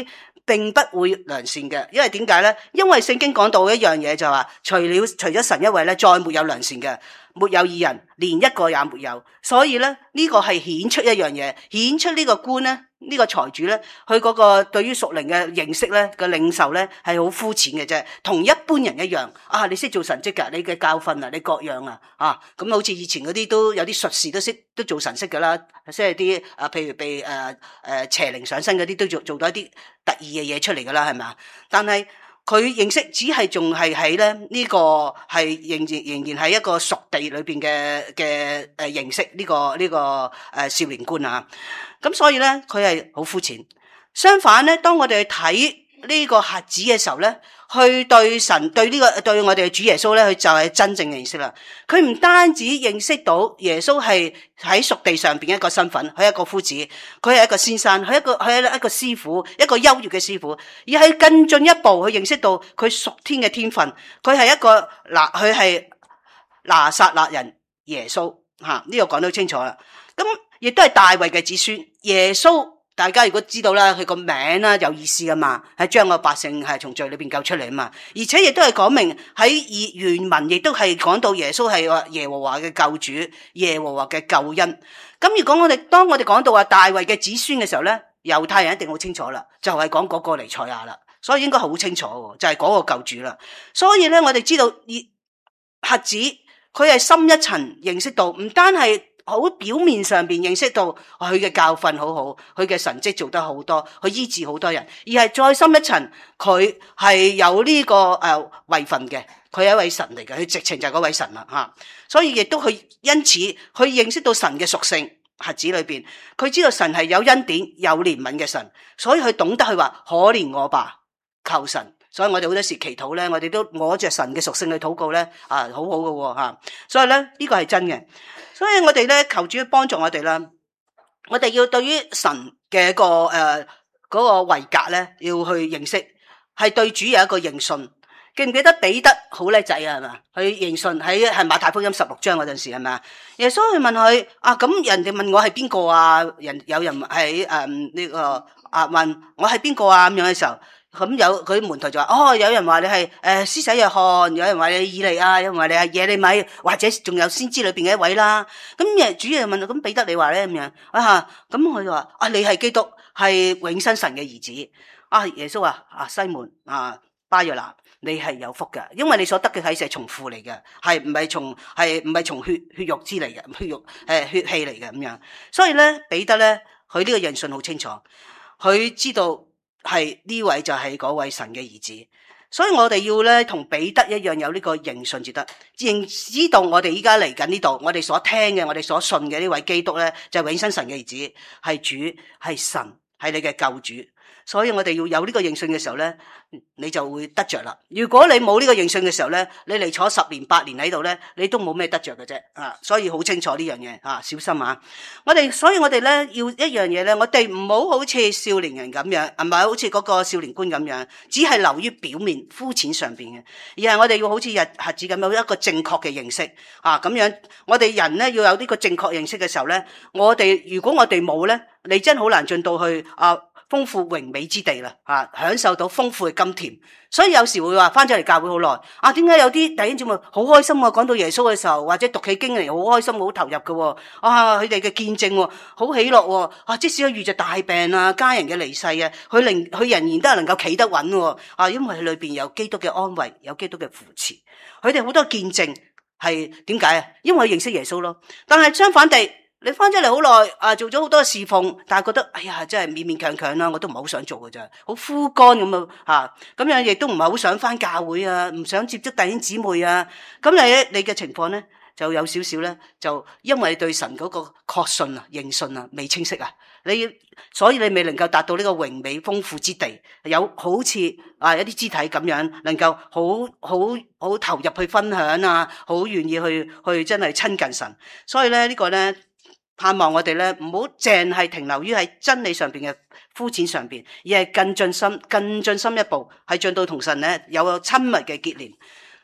並不會良善嘅。因為點解咧？因為聖經講到一樣嘢就話，除了除咗神一位咧，再沒有良善嘅，沒有義人，連一個也沒有。所以咧，呢個係顯出一樣嘢，顯出呢個官咧，呢個財主咧，佢嗰個對於屬靈嘅認識咧嘅領受咧係好膚淺嘅啫，同一般人一樣。啊，你識做神蹟噶，你嘅教訓啊，你各樣啊，啊咁好似以前嗰啲都有啲術士都識都做神蹟噶啦，即係啲啊，譬如被誒誒、呃呃、邪靈上身嗰啲都做做到一啲特異嘅嘢出嚟噶啦，係咪啊？但係佢認識只係仲係喺咧呢個係仍然仍然係一個屬地裏邊嘅嘅誒認識呢個呢個誒少年官啊，咁所以咧佢係好膚淺。相反咧，當我哋去睇呢個瞎子嘅時候咧，去對神對呢個對我哋嘅主耶穌咧，佢就係真正認識啦。佢唔單止認識到耶穌係喺屬地上邊一個身份，佢係一個夫子，佢係一個先生，佢係一個佢係一個師傅，一個優越嘅師傅，而係更進一步去認識到佢屬天嘅天分，佢係一個嗱，佢係拿撒勒人耶穌吓，呢個講得清楚啦。咁亦都係大衛嘅子孫耶穌。大家如果知道啦，佢個名啦有意思噶嘛，係將個百姓係從罪裏邊救出嚟啊嘛，而且亦都係講明喺原文亦都係講到耶穌係話耶和華嘅救主，耶和華嘅救恩。咁如果我哋當我哋講到話大衛嘅子孫嘅時候咧，猶太人一定好清楚啦，就係講嗰個彌賽亞啦，所以應該好清楚，就係嗰個救主啦。所以咧，我哋知道瞎子佢係深一層認識到，唔單係好表面上邊認識到佢嘅教訓好好，佢嘅神蹟做得好多，佢醫治好多人，而係再深一層，佢係有呢、這個誒位份嘅，佢係一位神嚟嘅，佢直情就係嗰位神啦吓。所以亦都佢因此佢認識到神嘅屬性，瞎子裏邊佢知道神係有恩典有憐憫嘅神，所以佢懂得去話可憐我吧，求神。所以我哋好多時祈禱咧，我哋都摸着神嘅屬性去禱告咧，啊，好好嘅吓。所以咧呢、這個係真嘅。所以我哋咧求主幫助我哋啦，我哋要對於神嘅個誒嗰個位格咧，要去認識，係對主有一個認信。記唔記得彼得好叻仔啊？係嘛，佢認信喺係馬太福音十六章嗰陣時係咪啊？耶穌去問佢啊，咁人哋問我係邊個啊？人有人喺誒呢個啊問我係邊個啊咁樣嘅時候。咁有佢門徒就話哦，有人話你係誒施洗約翰，有人話你以利亞，有人話你係耶利米，或者仲有先知裏邊嘅一位啦。咁耶主就問咁彼得你話咧咁樣啊？咁佢就話啊，你係基督，係永生神嘅兒子。啊，耶穌話啊，西門啊巴約拿，你係有福嘅，因為你所得嘅啟示係從父嚟嘅，係唔係從係唔係從血血肉之嚟嘅，血肉誒血氣嚟嘅咁樣。所以咧彼得咧，佢呢個認信好清楚，佢知道。係呢位就係嗰位神嘅兒子，所以我哋要咧同彼得一樣有呢個認信至得，認知道我哋依家嚟緊呢度，我哋所聽嘅，我哋所信嘅呢位基督咧就係永生神嘅兒子，係主，係神，係你嘅救主。所以我哋要有呢個認信嘅時候咧，你就會得着啦。如果你冇呢個認信嘅時候咧，你嚟坐十年八年喺度咧，你都冇咩得着嘅啫。啊，所以好清楚呢樣嘢啊，小心啊！我哋，所以我哋咧要一樣嘢咧，我哋唔好好似少年人咁樣，唔係好似嗰個少年官咁樣，只係流於表面膚淺上邊嘅，而係我哋要好似日瞎子咁有一個正確嘅認識啊。咁樣我哋人咧要有呢個正確認識嘅時候咧，我哋如果我哋冇咧，你真好難進到去啊。豐富榮美之地啦，啊，享受到豐富嘅甘甜，所以有時會話翻咗嚟教會好耐，啊，點解有啲弟兄姊妹好開心啊？講到耶穌嘅時候，或者讀起經嚟好開心，好投入嘅，啊，佢哋嘅見證，好喜樂，啊，即使佢遇着大病啊、家人嘅離世啊，佢令佢仍然都係能夠企得穩，啊，因為佢裏邊有基督嘅安慰，有基督嘅扶持，佢哋好多見證係點解啊？因為佢認識耶穌咯，但係相反地。你翻咗嚟好耐，啊，做咗好多侍奉，但係覺得，哎呀，真係勉勉強強啦，我都唔係好想做嘅咋，好枯乾咁啊，吓，咁樣亦都唔係好想翻教會啊，唔想接觸弟兄姊妹啊，咁你你嘅情況咧，就有少少咧，就因為你對神嗰個確信啊、認信啊未清晰啊，你所以你未能夠達到呢個榮美豐富之地，有好似啊一啲肢體咁樣，能夠好好好投入去分享啊，好願意去去真係親近神，所以咧呢個咧。盼望我哋咧唔好淨係停留於喺真理上邊嘅膚淺上邊，而係更進深、更進深一步，係進到同神咧有個親密嘅結連。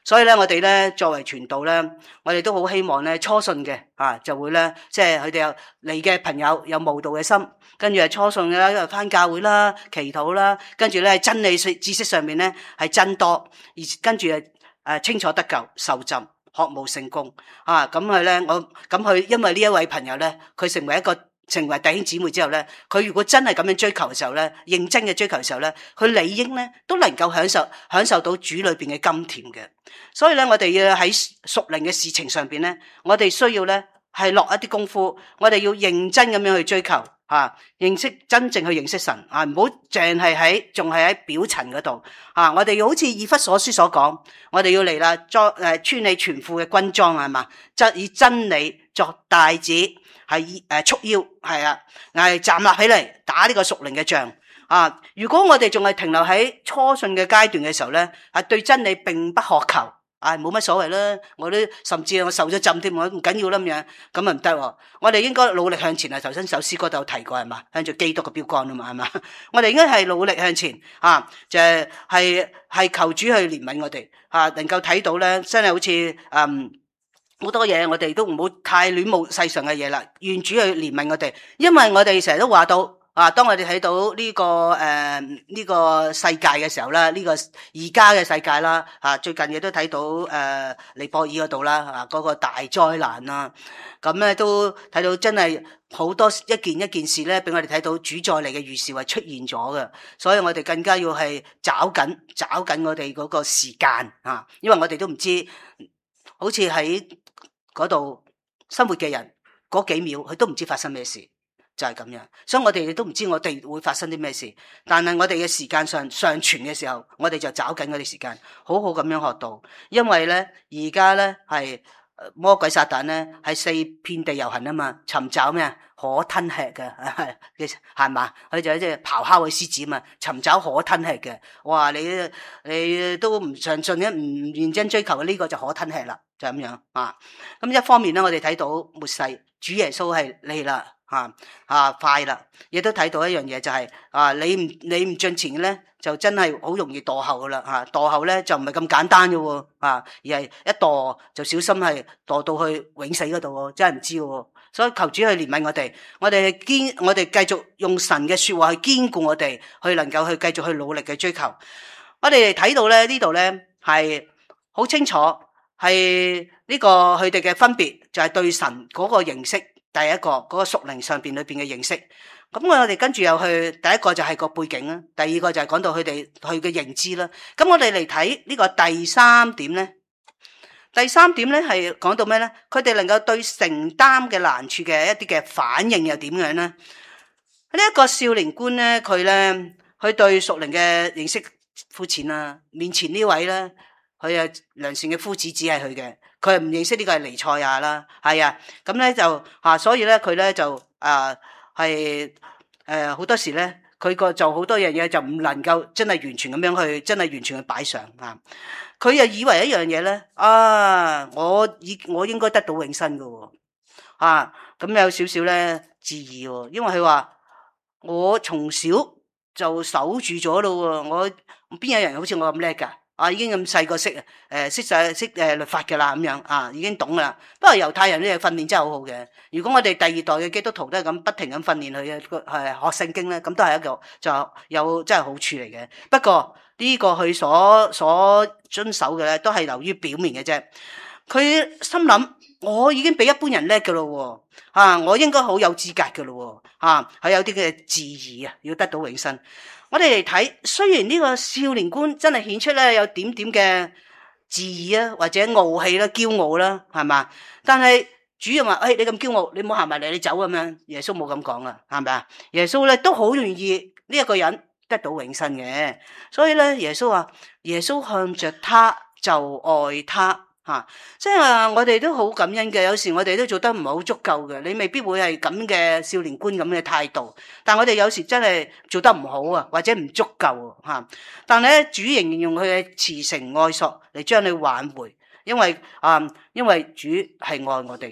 所以咧，我哋咧作為傳道咧，我哋都好希望咧初信嘅啊，就會咧即係佢哋有嚟嘅朋友有慕道嘅心，跟住係初信嘅啦，翻教會啦、祈禱啦，跟住咧真理知識上面咧係增多，而跟住誒誒清楚得救、受浸、學務成功啊！咁佢咧，我咁佢因為呢一位朋友咧，佢成為一個。成為弟兄姊妹之後咧，佢如果真係咁樣追求嘅時候咧，認真嘅追求嘅時候咧，佢理應咧都能夠享受享受到主裏邊嘅甘甜嘅。所以咧，我哋要喺屬靈嘅事情上邊咧，我哋需要咧係落一啲功夫，我哋要認真咁樣去追求啊，認識真正去認識神啊，唔好淨係喺仲係喺表層嗰度啊。我哋要好似以弗所書所講，我哋要嚟啦，裝誒穿你全副嘅軍裝係嘛，則以真理作帶子。係誒束腰，係啊，係站立起嚟打呢個屬靈嘅仗啊！如果我哋仲係停留喺初信嘅階段嘅時候咧，係對真理並不渴求，啊冇乜所謂啦，我都甚至我受咗浸添，我唔緊要啦咁樣，咁啊唔得，我哋應該努力向前啊！頭先首詩歌都有提過係嘛，向住基督嘅標杆啊嘛係嘛，我哋應該係努力向前啊，就係係係求主去憐憫我哋啊，能夠睇到咧，真係好似嗯。好多嘢我哋都唔好太戀慕世上嘅嘢啦，願主去憐憫我哋，因為我哋成日都話到啊，當我哋睇到呢、這個誒呢、呃這個世界嘅時候啦，呢、這個而家嘅世界啦，啊最近亦都睇到誒、呃、尼泊爾嗰度啦，啊嗰、那個大災難啦，咁咧都睇到真係好多一件一件事咧，俾我哋睇到主再嚟嘅預兆係出現咗嘅，所以我哋更加要係找緊找緊我哋嗰個時間啊，因為我哋都唔知，好似喺嗰度生活嘅人，嗰幾秒佢都唔知發生咩事，就係咁樣。所以我哋都唔知我哋會發生啲咩事，但係我哋嘅時間上上傳嘅時候，我哋就找緊嗰啲時間，好好咁樣學到。因為咧，而家咧係魔鬼撒旦咧係四遍地遊行啊嘛，尋找咩可吞吃嘅，係嘛？佢就係即係咆哮嘅獅子嘛，尋找可吞吃嘅。哇！你你都唔上進嘅，唔認真追求嘅呢、這個就可吞吃啦。就咁樣啊！咁一方面咧，我哋睇到末世主耶穌係嚟啦，啊啊快啦！亦都睇到一樣嘢就係、是、啊，你唔你唔進前咧，就真係好容易墮後噶啦嚇！墮後咧就唔係咁簡單嘅喎啊，而係一墮就小心係墮到去永死嗰度喎，真係唔知喎。所以求主去憐憫我哋，我哋堅我哋繼續用神嘅説話去堅固我哋，去能夠去繼續去努力嘅追求。我哋睇到咧呢度咧係好清楚。係呢個佢哋嘅分別就係對神嗰個認識，第一個嗰個屬靈上邊裏邊嘅認識。咁我哋跟住又去第一個就係個背景啦，第二個就係講到佢哋佢嘅認知啦。咁我哋嚟睇呢個第三點咧，第三點咧係講到咩咧？佢哋能夠對承擔嘅難處嘅一啲嘅反應又點樣咧？呢一個少年官咧，佢咧佢對屬靈嘅認識膚淺啦，面前呢位咧。佢啊良善嘅夫子只係佢嘅，佢係唔認識呢個係彌賽亞啦，係啊，咁咧就啊，所以咧佢咧就啊係誒好多時咧，佢個做好多樣嘢就唔能夠真係完全咁樣去，真係完全去擺上啊。佢又以為一樣嘢咧，啊，我以我應該得到永生噶喎，啊，咁有少少咧自義喎，因為佢話我從小就守住咗咯喎，我邊有人好似我咁叻噶？啊，已經咁細個識啊，誒識晒識誒律法嘅啦，咁樣啊，已經懂噶啦。不過猶太人呢個訓練真係好好嘅。如果我哋第二代嘅基督徒都係咁不停咁訓練佢嘅係學聖經咧，咁都係一個就有真係好處嚟嘅。不過呢個佢所所遵守嘅咧，都係流於表面嘅啫。佢心諗我已經比一般人叻嘅咯喎，啊，我應該好有資格嘅咯喎，啊，係有啲嘅自義啊，要得到永生。我哋嚟睇，雖然呢個少年官真係顯出咧有點點嘅自義啊，或者傲氣啦、驕傲啦，係嘛？但係主人話：，誒、哎，你咁驕傲，你唔好行埋嚟，你走咁樣。耶穌冇咁講啦，係咪啊？耶穌咧都好願意呢一個人得到永生嘅，所以咧耶穌話：，耶穌向着他就愛他。吓、啊，即係話我哋都好感恩嘅。有時我哋都做得唔係好足夠嘅，你未必會係咁嘅少年官咁嘅態度。但我哋有時真係做得唔好啊，或者唔足夠吓、啊。但係咧，主仍然用佢嘅慈繩愛索嚟將你挽回，因為啊，因為主係愛我哋嘅。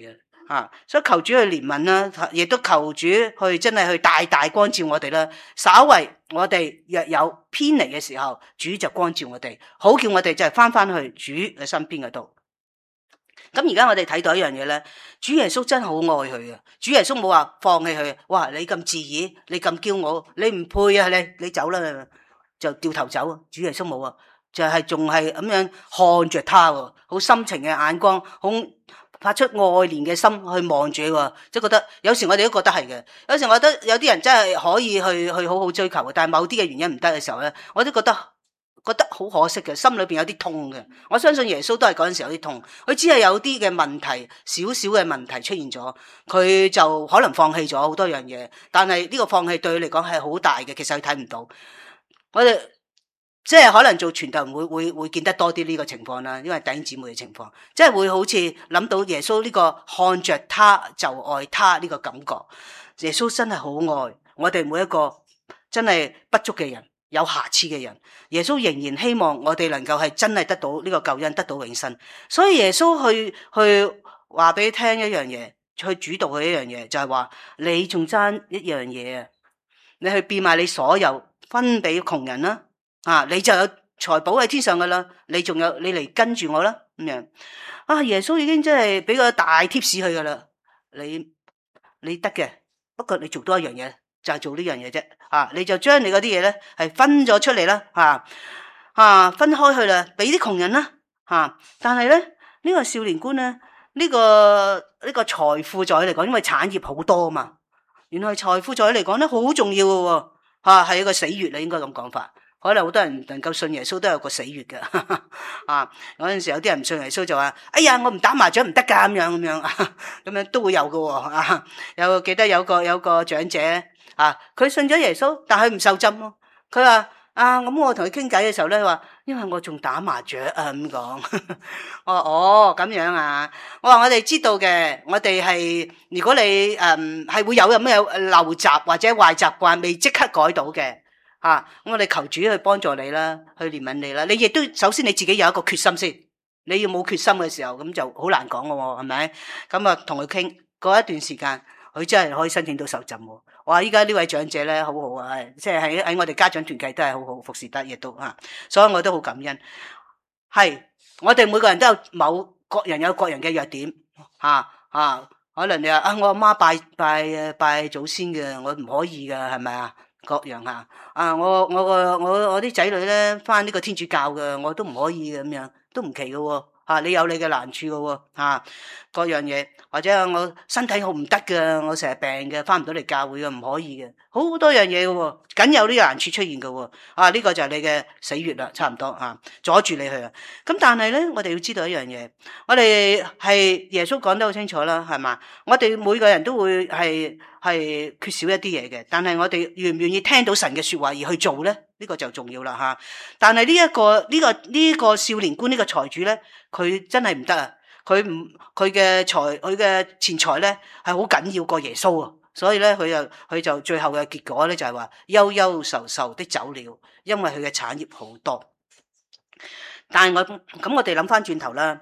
啊，所以求主去憐憫啦，亦都求主去真係去大大光照我哋啦。稍為我哋若有偏離嘅時候，主就光照我哋，好叫我哋就係翻翻去主嘅身邊嗰度。咁而家我哋睇到一樣嘢咧，主耶穌真係好愛佢嘅，主耶穌冇話放棄佢，哇！你咁自義，你咁驕傲，你唔配啊！你你走啦，就掉頭走啊！主耶穌冇啊，就係仲係咁樣看着他喎，好深情嘅眼光，好發出愛憐嘅心去望住佢，即係覺得有時我哋都覺得係嘅，有時我覺得有啲人真係可以去去好好追求嘅，但係某啲嘅原因唔得嘅時候咧，我都覺得。覺得好可惜嘅，心裏邊有啲痛嘅。我相信耶穌都係嗰陣時有啲痛，佢只係有啲嘅問題，少少嘅問題出現咗，佢就可能放棄咗好多樣嘢。但係呢個放棄對佢嚟講係好大嘅，其實佢睇唔到。我哋即係可能做傳道人會會會見得多啲呢個情況啦，因為弟兄姊妹嘅情況，即係會好似諗到耶穌呢個看着他就愛他呢個感覺。耶穌真係好愛我哋每一個真係不足嘅人。有瑕疵嘅人，耶穌仍然希望我哋能夠係真係得到呢個救恩，得到永生。所以耶穌去去話俾你聽一樣嘢，去主導佢一樣嘢，就係話你仲爭一樣嘢啊！你去變賣你所有，分俾窮人啦，啊，你就有財寶喺天上噶啦。你仲有你嚟跟住我啦，咁樣啊！耶穌已經真係俾個大貼士佢噶啦，你你得嘅，不過你做多一樣嘢。就係做呢樣嘢啫，啊！你就將你嗰啲嘢咧係分咗出嚟啦，啊啊分開去啦，俾啲窮人啦，啊！但係咧呢、呢個少年官咧，呢、呢個呢、呢個財富在佢嚟講，因為產業好多啊嘛，原來財富在佢嚟講咧好重要嘅喎，啊係一個死穴啦，應該咁講法。可能好多人能夠信耶穌都有個死穴嘅，啊嗰陣時有啲人唔信耶穌就話：哎呀，我唔打麻雀唔得噶，咁樣咁樣，咁樣都會有嘅喎，啊！有記得有個有個長者。啊！佢信咗耶穌，但係佢唔受浸咯。佢話：啊，咁我同佢傾偈嘅時候咧，話因為我仲打麻雀啊咁講。我話：哦，咁樣啊。我話我哋知道嘅，我哋係如果你誒係、嗯、會有咁樣有陋習或者壞習慣未即刻改到嘅，啊，我哋求主去幫助你啦，去憐憫你啦。你亦都首先你自己有一個決心先。你要冇決心嘅時候，咁就好難講嘅喎，係咪？咁啊，同佢傾過一段時間。佢真係可以申請到受浸喎！哇！依家呢位長者咧，好好啊，即係喺喺我哋家長團契都係好好服侍得，亦都啊，所以我都好感恩。係我哋每個人都有某各人有各人嘅弱點，嚇嚇。可能你話啊，我阿媽拜拜拜祖先嘅，我唔可以㗎，係咪啊？各樣嚇啊！我我個我我啲仔女咧返呢個天主教嘅，我都唔可以嘅咁樣，都唔奇嘅喎。啊！你有你嘅難處嘅喎，啊，各樣嘢，或者我身體好唔得嘅，我成日病嘅，翻唔到嚟教會嘅，唔可以嘅，好多樣嘢嘅喎，梗有呢個難處出現嘅喎，啊，呢、這個就係你嘅死穴啦，差唔多啊，阻住你去啊。咁但係咧，我哋要知道一樣嘢，我哋係耶穌講得好清楚啦，係嘛？我哋每個人都會係係缺少一啲嘢嘅，但係我哋願唔願意聽到神嘅說話而去做咧？呢、這個就重要啦吓。但係呢一個呢、這個呢、這個少年官呢個財主咧。佢真係唔得啊！佢唔佢嘅財佢嘅錢財咧係好緊要過耶穌啊！所以咧佢就佢就最後嘅結果咧就係話憂憂愁愁的走了，因為佢嘅產業好多。但係我咁我哋諗翻轉頭啦，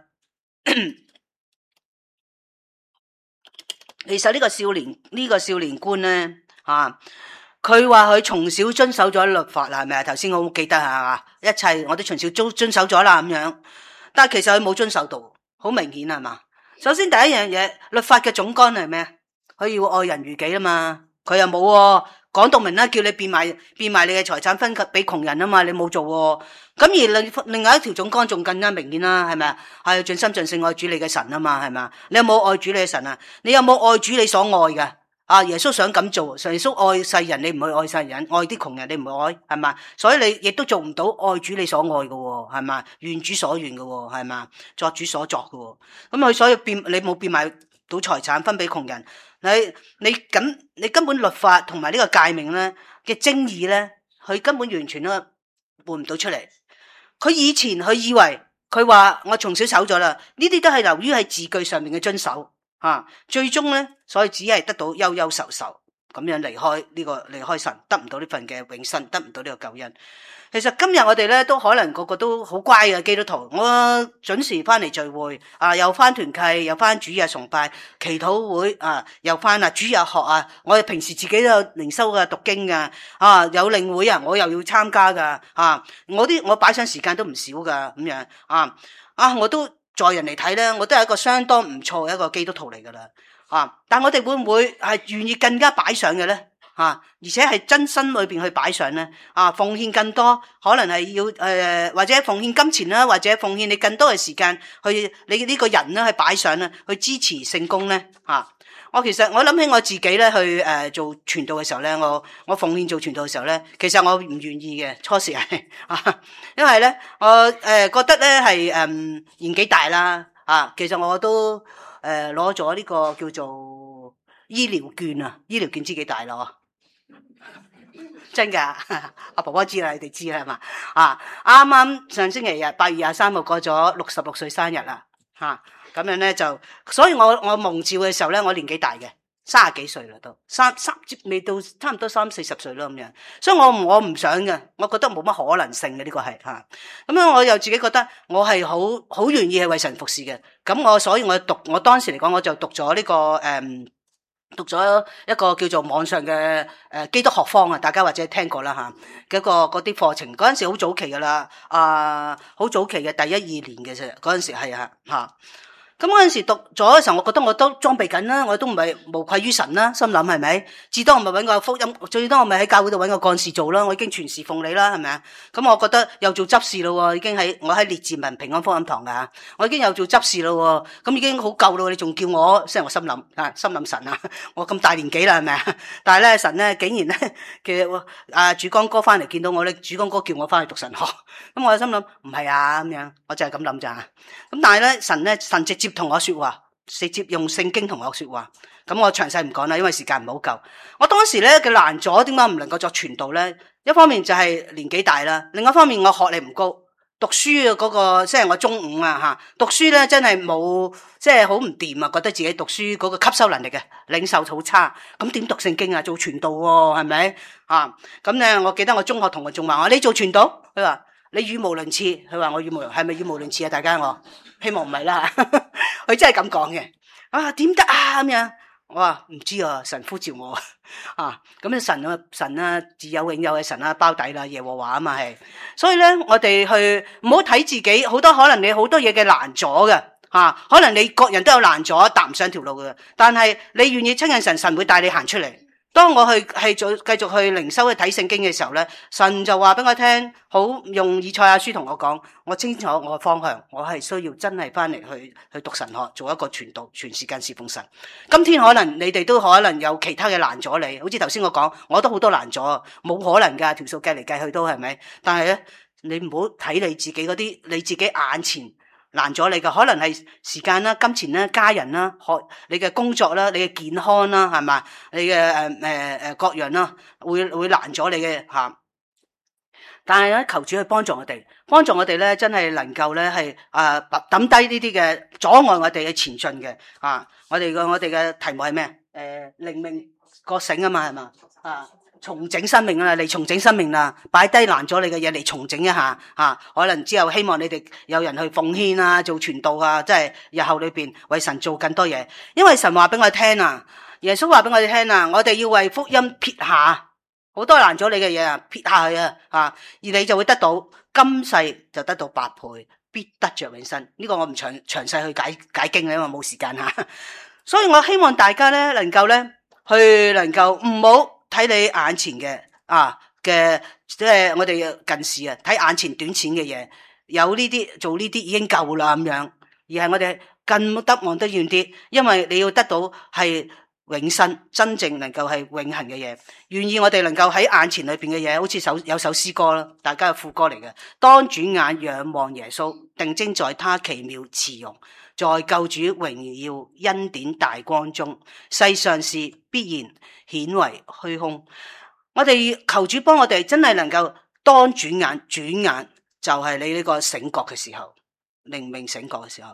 其實呢個少年呢、這個少年官咧啊，佢話佢從小遵守咗律法啦，係咪啊？頭先我好記得啊，一切我都從小都遵守咗啦咁樣。但係其實佢冇遵守到，好明顯係嘛？首先第一樣嘢，律法嘅總綱係咩？佢要愛人如己啊嘛，佢又冇喎，講到明啦，叫你變賣變賣你嘅財產分給俾窮人啊嘛，你冇做喎。咁而另另外一條總綱仲更加明顯啦，係咪啊？係盡心盡性愛主你嘅神啊嘛，係咪啊？你有冇愛主你嘅神啊？你有冇愛主你所愛嘅？啊！耶穌想咁做，耶穌愛世人，你唔去愛世人，愛啲窮人，你唔去愛，係嘛？所以你亦都做唔到愛主你所愛嘅，係嘛？願主所願嘅，係嘛？作主所作嘅，咁佢所以變你冇變賣到財產分俾窮人，你你咁你根本律法同埋呢個誡命咧嘅精義咧，佢根本完全都換唔到出嚟。佢以前佢以為佢話我從小守咗啦，呢啲都係由於喺字句上面嘅遵守。啊，最終咧，所以只係得到憂憂愁愁， 咁樣離開呢個離開神，得唔到呢份嘅永生，得唔到呢個救恩。其實今日我哋咧都可能個個都好乖嘅基督徒，我準時翻嚟聚會，啊又翻團契，又翻主日崇拜、祈禱會，啊又翻啊主日學啊，我哋平時自己都有靈修嘅讀經噶，啊有領會啊，我又要參加噶，啊我啲我擺上時間都唔少噶，咁樣啊啊我都在人嚟睇咧，我都係一個相當唔錯嘅一個基督徒嚟噶啦，啊但我哋會唔會係願意更加擺上嘅咧？啊！而且係真心裏邊去擺上咧，啊，奉獻更多，可能係要誒、呃，或者奉獻金錢啦，或者奉獻你更多嘅時間去你呢個人咧去擺上咧，去支持聖工咧，啊！我其實我諗起我自己咧去誒、呃、做傳道嘅時候咧，我我奉獻做傳道嘅時候咧，其實我唔願意嘅，初時係啊，因為咧我誒、呃、覺得咧係誒年紀大啦，啊，其實我都誒攞咗呢個叫做醫療券啊，醫療券知幾大咯？真噶，阿婆婆知啦，你哋知啦係嘛？啊，啱啱上星期日八月廿三號過咗六十六歲生日啦，吓、啊、咁樣咧就，所以我我蒙召嘅時候咧，我年紀大嘅，三十幾歲啦都，三三未到差唔多三四十歲咯咁樣，所以我我唔想嘅，我覺得冇乜可能性嘅呢、這個係吓，咁、啊、樣我又自己覺得我係好好願意係為神服侍嘅，咁我所以我讀我當時嚟講我就讀咗呢、這個誒。嗯讀咗一個叫做網上嘅誒、呃、基督學坊啊，大家或者聽過啦吓，嗰個嗰啲課程嗰陣時好早期噶啦，啊好早期嘅第一二年嘅啫，嗰陣時係啊吓。咁嗰陣時讀咗嘅時候，我覺得我都裝備緊啦，我都唔係無愧於神啦，心諗係咪？至多我咪搵個福音，最多我咪喺教會度搵個幹事做啦，我已經全時奉你啦，係咪啊？咁我覺得又做執事咯，已經喺我喺列治文平安福音堂噶，我已經又做執事咯，咁已經好夠咯，你仲叫我，即係我心諗啊，心諗神啊，我咁大年紀啦，係咪啊？但係咧神咧竟然咧，其實阿主光哥翻嚟見到我咧，主光哥叫我翻去讀神學，咁我就心諗唔係啊，咁樣，我就係咁諗咋，咁但係咧神咧神直接同我說話，直接用聖經同我說話，咁我詳細唔講啦，因為時間唔好夠。我當時咧嘅難咗，點解唔能夠作傳道咧？一方面就係年紀大啦，另一方面我學歷唔高，讀書嘅嗰個即係我中五啊吓，讀書咧真係冇，即係好唔掂啊，覺得自己讀書嗰個吸收能力嘅領受好差，咁點讀聖經啊？做傳道喎，係咪啊？咁咧，我記得我中學同學仲話我你做傳道，佢話你語無倫次，佢話我語無倫，係咪語無倫次啊？大家我希望唔係啦，佢真係咁講嘅。啊，點得啊咁樣？我話唔知啊，神呼召我啊，咁樣神啊神啊自有永有嘅神啊包底啦，耶和華啊嘛係。所以咧，我哋去唔好睇自己，好多可能你好多嘢嘅難阻嘅吓，可能你各人都有難阻，踏唔上條路嘅。但係你願意親近神，神會帶你行出嚟。當我去係做繼續去靈修去睇聖經嘅時候咧，神就話俾我聽，好用以賽亞書同我講，我清楚我嘅方向，我係需要真係翻嚟去去讀神學，做一個傳道，全時間侍奉神。今天可能你哋都可能有其他嘅難阻你，好似頭先我講，我都好多難阻，冇可能噶，條數計嚟計去都係咪？但係咧，你唔好睇你自己嗰啲，你自己眼前難咗你嘅，可能係時間啦、金錢啦、家人啦、學你嘅工作啦、你嘅健康啦，係嘛？你嘅誒誒誒各樣啦，會會難咗你嘅吓。但係咧，求主去幫助我哋，幫助我哋咧，真係能夠咧係啊抌低呢啲嘅阻礙我哋嘅前進嘅啊！我哋個我哋嘅題目係咩？誒靈命覺醒啊嘛，係嘛啊？重整生命啦，嚟重整生命啦，擺低難咗你嘅嘢嚟重整一下啊！可能之後希望你哋有人去奉獻啊，做傳道啊，即係日後裏邊為神做更多嘢。因為神話俾我哋聽啊，耶穌話俾我哋聽啊，我哋要為福音撇下好多難咗你嘅嘢啊，撇下去啊，啊，而你就會得到今世就得到百倍，必得着永生。呢、這個我唔詳詳細去解解經嘅，因為冇時間吓。所以我希望大家咧能夠咧去能夠唔好。睇你眼前嘅啊嘅，即係我哋近視啊，睇眼前短淺嘅嘢，有呢啲做呢啲已經夠啦咁樣，而係我哋更得望得遠啲，因為你要得到係永生，真正能夠係永恆嘅嘢。願意我哋能夠喺眼前裏邊嘅嘢，好似首有首詩歌啦，大家嘅副歌嚟嘅。當轉眼仰望耶穌，定睛在他奇妙慈容，在救主榮耀恩典大光中，世上事必然顯為虛空。我哋求主幫我哋，真係能夠當轉眼轉眼，就係你呢個醒覺嘅時候，靈命醒覺嘅時候。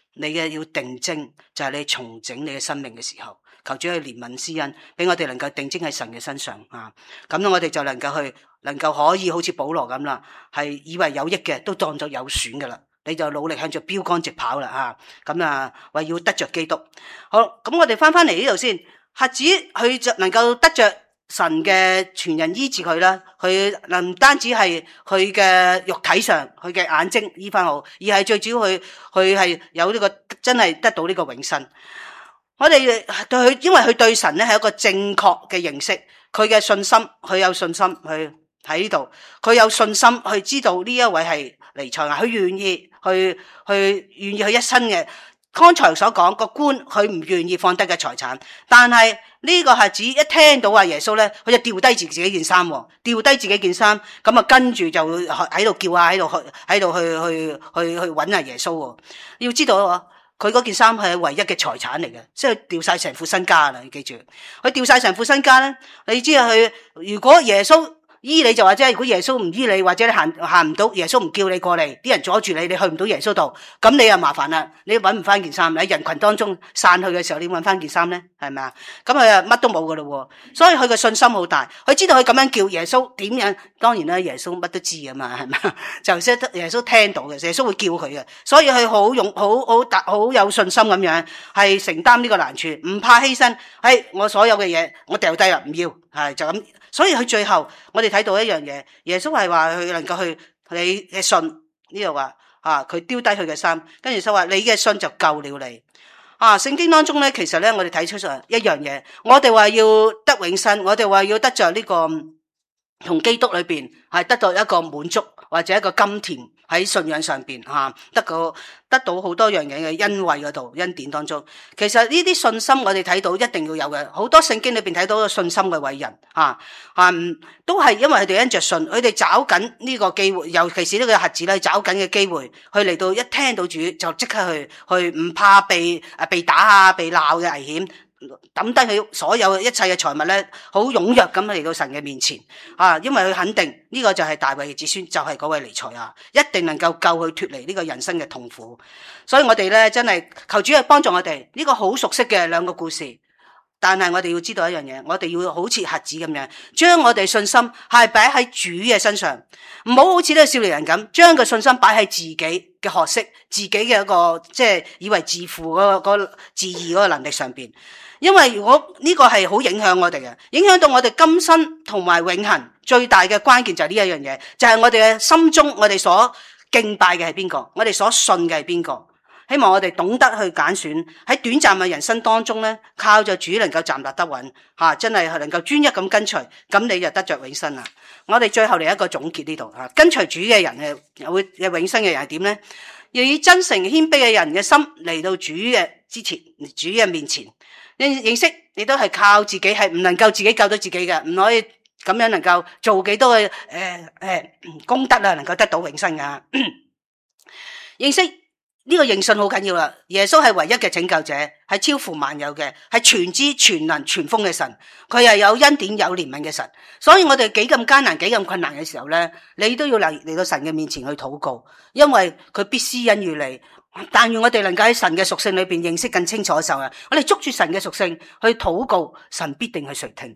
你嘅要定睛，就係你重整你嘅生命嘅時候，求主去憐憫施恩，俾我哋能夠定睛喺神嘅身上啊！咁樣我哋就能夠去，能夠可以好似保羅咁啦，係以為有益嘅都當作有損噶啦，你就努力向着標杆直跑啦吓！咁啊，為要得着基督。好，咁我哋翻翻嚟呢度先，瞎子佢就能夠得着神嘅全人醫治佢啦，佢唔單止係佢嘅肉體上，佢嘅眼睛醫翻好，而係最主要佢佢係有呢個真係得到呢個永生。我哋對佢，因為佢對神咧係一個正確嘅認識，佢嘅信心，佢有信心去喺呢度，佢有信心去知道呢一位係彌賽亞，佢願意去去願意去一生嘅。剛才所講個官，佢唔願意放低嘅財產，但係呢個瞎子一聽到話耶穌咧，佢就掉低自己件衫，掉低自己件衫，咁啊跟住就喺度叫啊，喺度去喺度去去去去揾啊耶穌。要知道佢嗰件衫係唯一嘅財產嚟嘅，即係掉晒成副身家啦。你記住，佢掉晒成副身家咧，你知啊？佢如果耶穌醫你就話啫，如果耶穌唔醫你，或者你行行唔到，耶穌唔叫你過嚟，啲人阻住你，你去唔到耶穌度，咁你又麻煩啦，你揾唔翻件衫，喺人群當中散去嘅時候，你揾翻件衫咧，係咪啊？咁佢啊乜都冇噶咯，所以佢嘅信心好大，佢知道佢咁樣叫耶穌點樣，當然啦，耶穌乜都知啊嘛，係咪？就識得耶穌聽到嘅，耶穌會叫佢嘅，所以佢好勇好好大好有信心咁樣，係承擔呢個難處，唔怕犧牲，係我所有嘅嘢我掉低啦，唔要，係就咁。所以佢最後我哋睇到一樣嘢，耶穌係話佢能夠去你嘅信呢度話啊，佢丟低佢嘅衫，跟住就話你嘅信就救了你啊。聖經當中咧，其實咧我哋睇出上一樣嘢，我哋話要得永生，我哋話要得着呢個同基督裏邊係得到一個滿足或者一個甘甜喺信仰上邊吓，得到得到好多樣嘢嘅恩惠嗰度恩典當中。其實呢啲信心我哋睇到一定要有嘅，好多聖經裏邊睇到個信心嘅偉人吓吓，都係因為佢哋因着信，佢哋找緊呢個機會，尤其是呢個瞎子咧找緊嘅機會，去嚟到一聽到主就即刻去去唔怕被誒被打啊被鬧嘅危險。抌低佢所有一切嘅財物咧，好踴躍咁嚟到神嘅面前啊！因為佢肯定呢個就係大衛嘅子孫，就係嗰位彌賽亞，一定能夠救佢脫離呢個人生嘅痛苦。所以我哋咧真係求主去幫助我哋，呢個好熟悉嘅兩個故事。但係我哋要知道一樣嘢，我哋要好似瞎子咁樣，將我哋信心係擺喺主嘅身上，唔好好似呢個少年人咁，將個信心擺喺自己嘅學識、自己嘅一個即係以為自負嗰個、嗰個自義嗰個能力上邊。因為如果呢個係好影響我哋嘅，影響到我哋今生同埋永恆，最大嘅關鍵就係呢一樣嘢，就係我哋嘅心中，我哋所敬拜嘅係邊個，我哋所信嘅係邊個。希望我哋懂得去揀選，喺短暫嘅人生當中咧，靠着主能夠站立得穩，吓真係能夠專一咁跟隨，咁你就得着永生啦。我哋最後嚟一個總結呢度吓，跟隨主嘅人嘅會嘅永生嘅人係點咧？要以真誠謙卑嘅人嘅心嚟到主嘅之前，主嘅面前。認識你都係靠自己，係唔能夠自己救到自己嘅，唔可以咁樣能夠做幾多嘅誒誒功德啊，能夠得到永生噶。認識呢個認信好緊要啦，耶穌係唯一嘅拯救者，係超乎萬有嘅，係全知全能全豐嘅神，佢係有恩典有憐憫嘅神。所以我哋幾咁艱難幾咁困難嘅時候咧，你都要嚟嚟到神嘅面前去禱告，因為佢必施恩於你。但願我哋能夠喺神嘅屬性裏邊認識更清楚嘅時候啊，我哋捉住神嘅屬性去禱告，神必定去垂聽。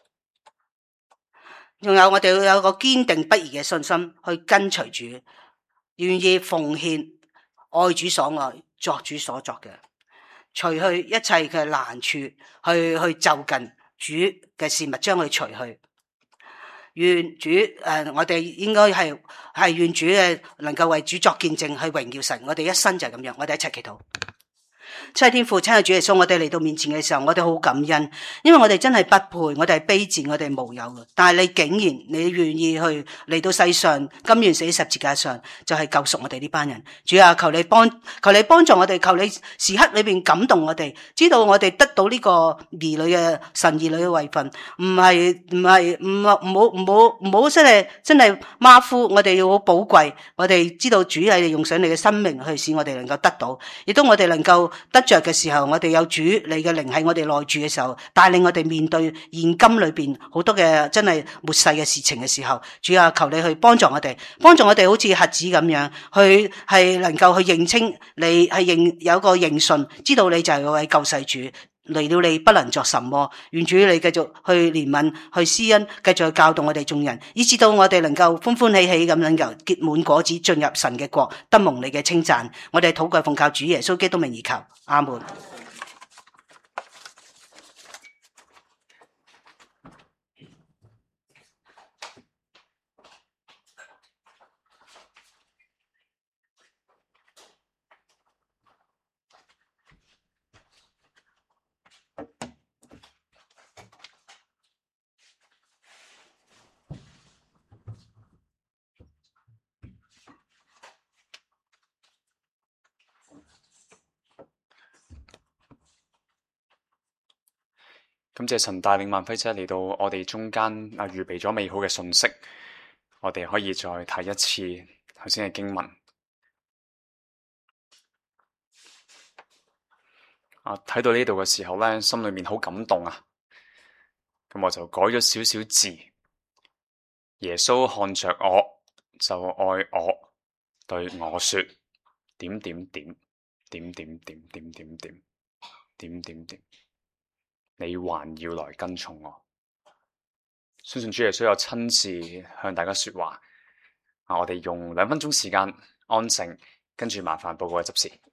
仲有我哋要有個堅定不移嘅信心去跟隨主，願意奉獻，愛主所愛，作主所作嘅，除去一切嘅難處，去去就近主嘅事物，將佢除去。願主誒、呃，我哋應該係係願主嘅能夠為主作見證，去榮耀神。我哋一生就係咁樣，我哋一齊祈禱。七天父，親愛主耶穌，我哋嚟到面前嘅時候，我哋好感恩，因為我哋真係不配，我哋係卑賤，我哋無有嘅。但係你竟然你願意去嚟到世上，甘願死喺十字架上，就係、是、救贖我哋呢班人。主啊，求你幫，求你幫助我哋，求你時刻裏邊感動我哋，知道我哋得到呢個兒女嘅神兒女嘅位份，唔係唔係唔唔好唔好唔好真係真係馬虎，我哋要好寶貴，我哋知道主係用上你嘅生命去使我哋能夠得到，亦都我哋能夠得着嘅時候，我哋有主你嘅靈喺我哋內住嘅時候，帶領我哋面對現今裏邊好多嘅真係末世嘅事情嘅時候，主啊，求你去幫助我哋，幫助我哋好似瞎子咁樣，去係能夠去認清你係認有個認信，知道你就係嗰位救世主。嚟了你不能作什麼，願主你繼續去憐憫、去施恩，繼續去教導我哋眾人，以至到我哋能夠歡歡喜喜咁能夠結滿果子，進入神嘅國，得蒙你嘅稱讚。我哋禱告奉靠主耶穌基督名而求，阿門。 感謝神帶領萬輝姐嚟到我哋中間啊，預備咗美好嘅信息，我哋可以再睇一次頭先嘅經文。啊，睇到呢度嘅時候咧，心裏面好感動啊！咁我就改咗少少字。耶穌看着我，就愛我，對我說：點點點點點點點點點點點點。你還要來跟從我。相信主耶穌有親自向大家說話。啊，我哋用兩分鐘時間安靜，跟住麻煩報告嘅執事。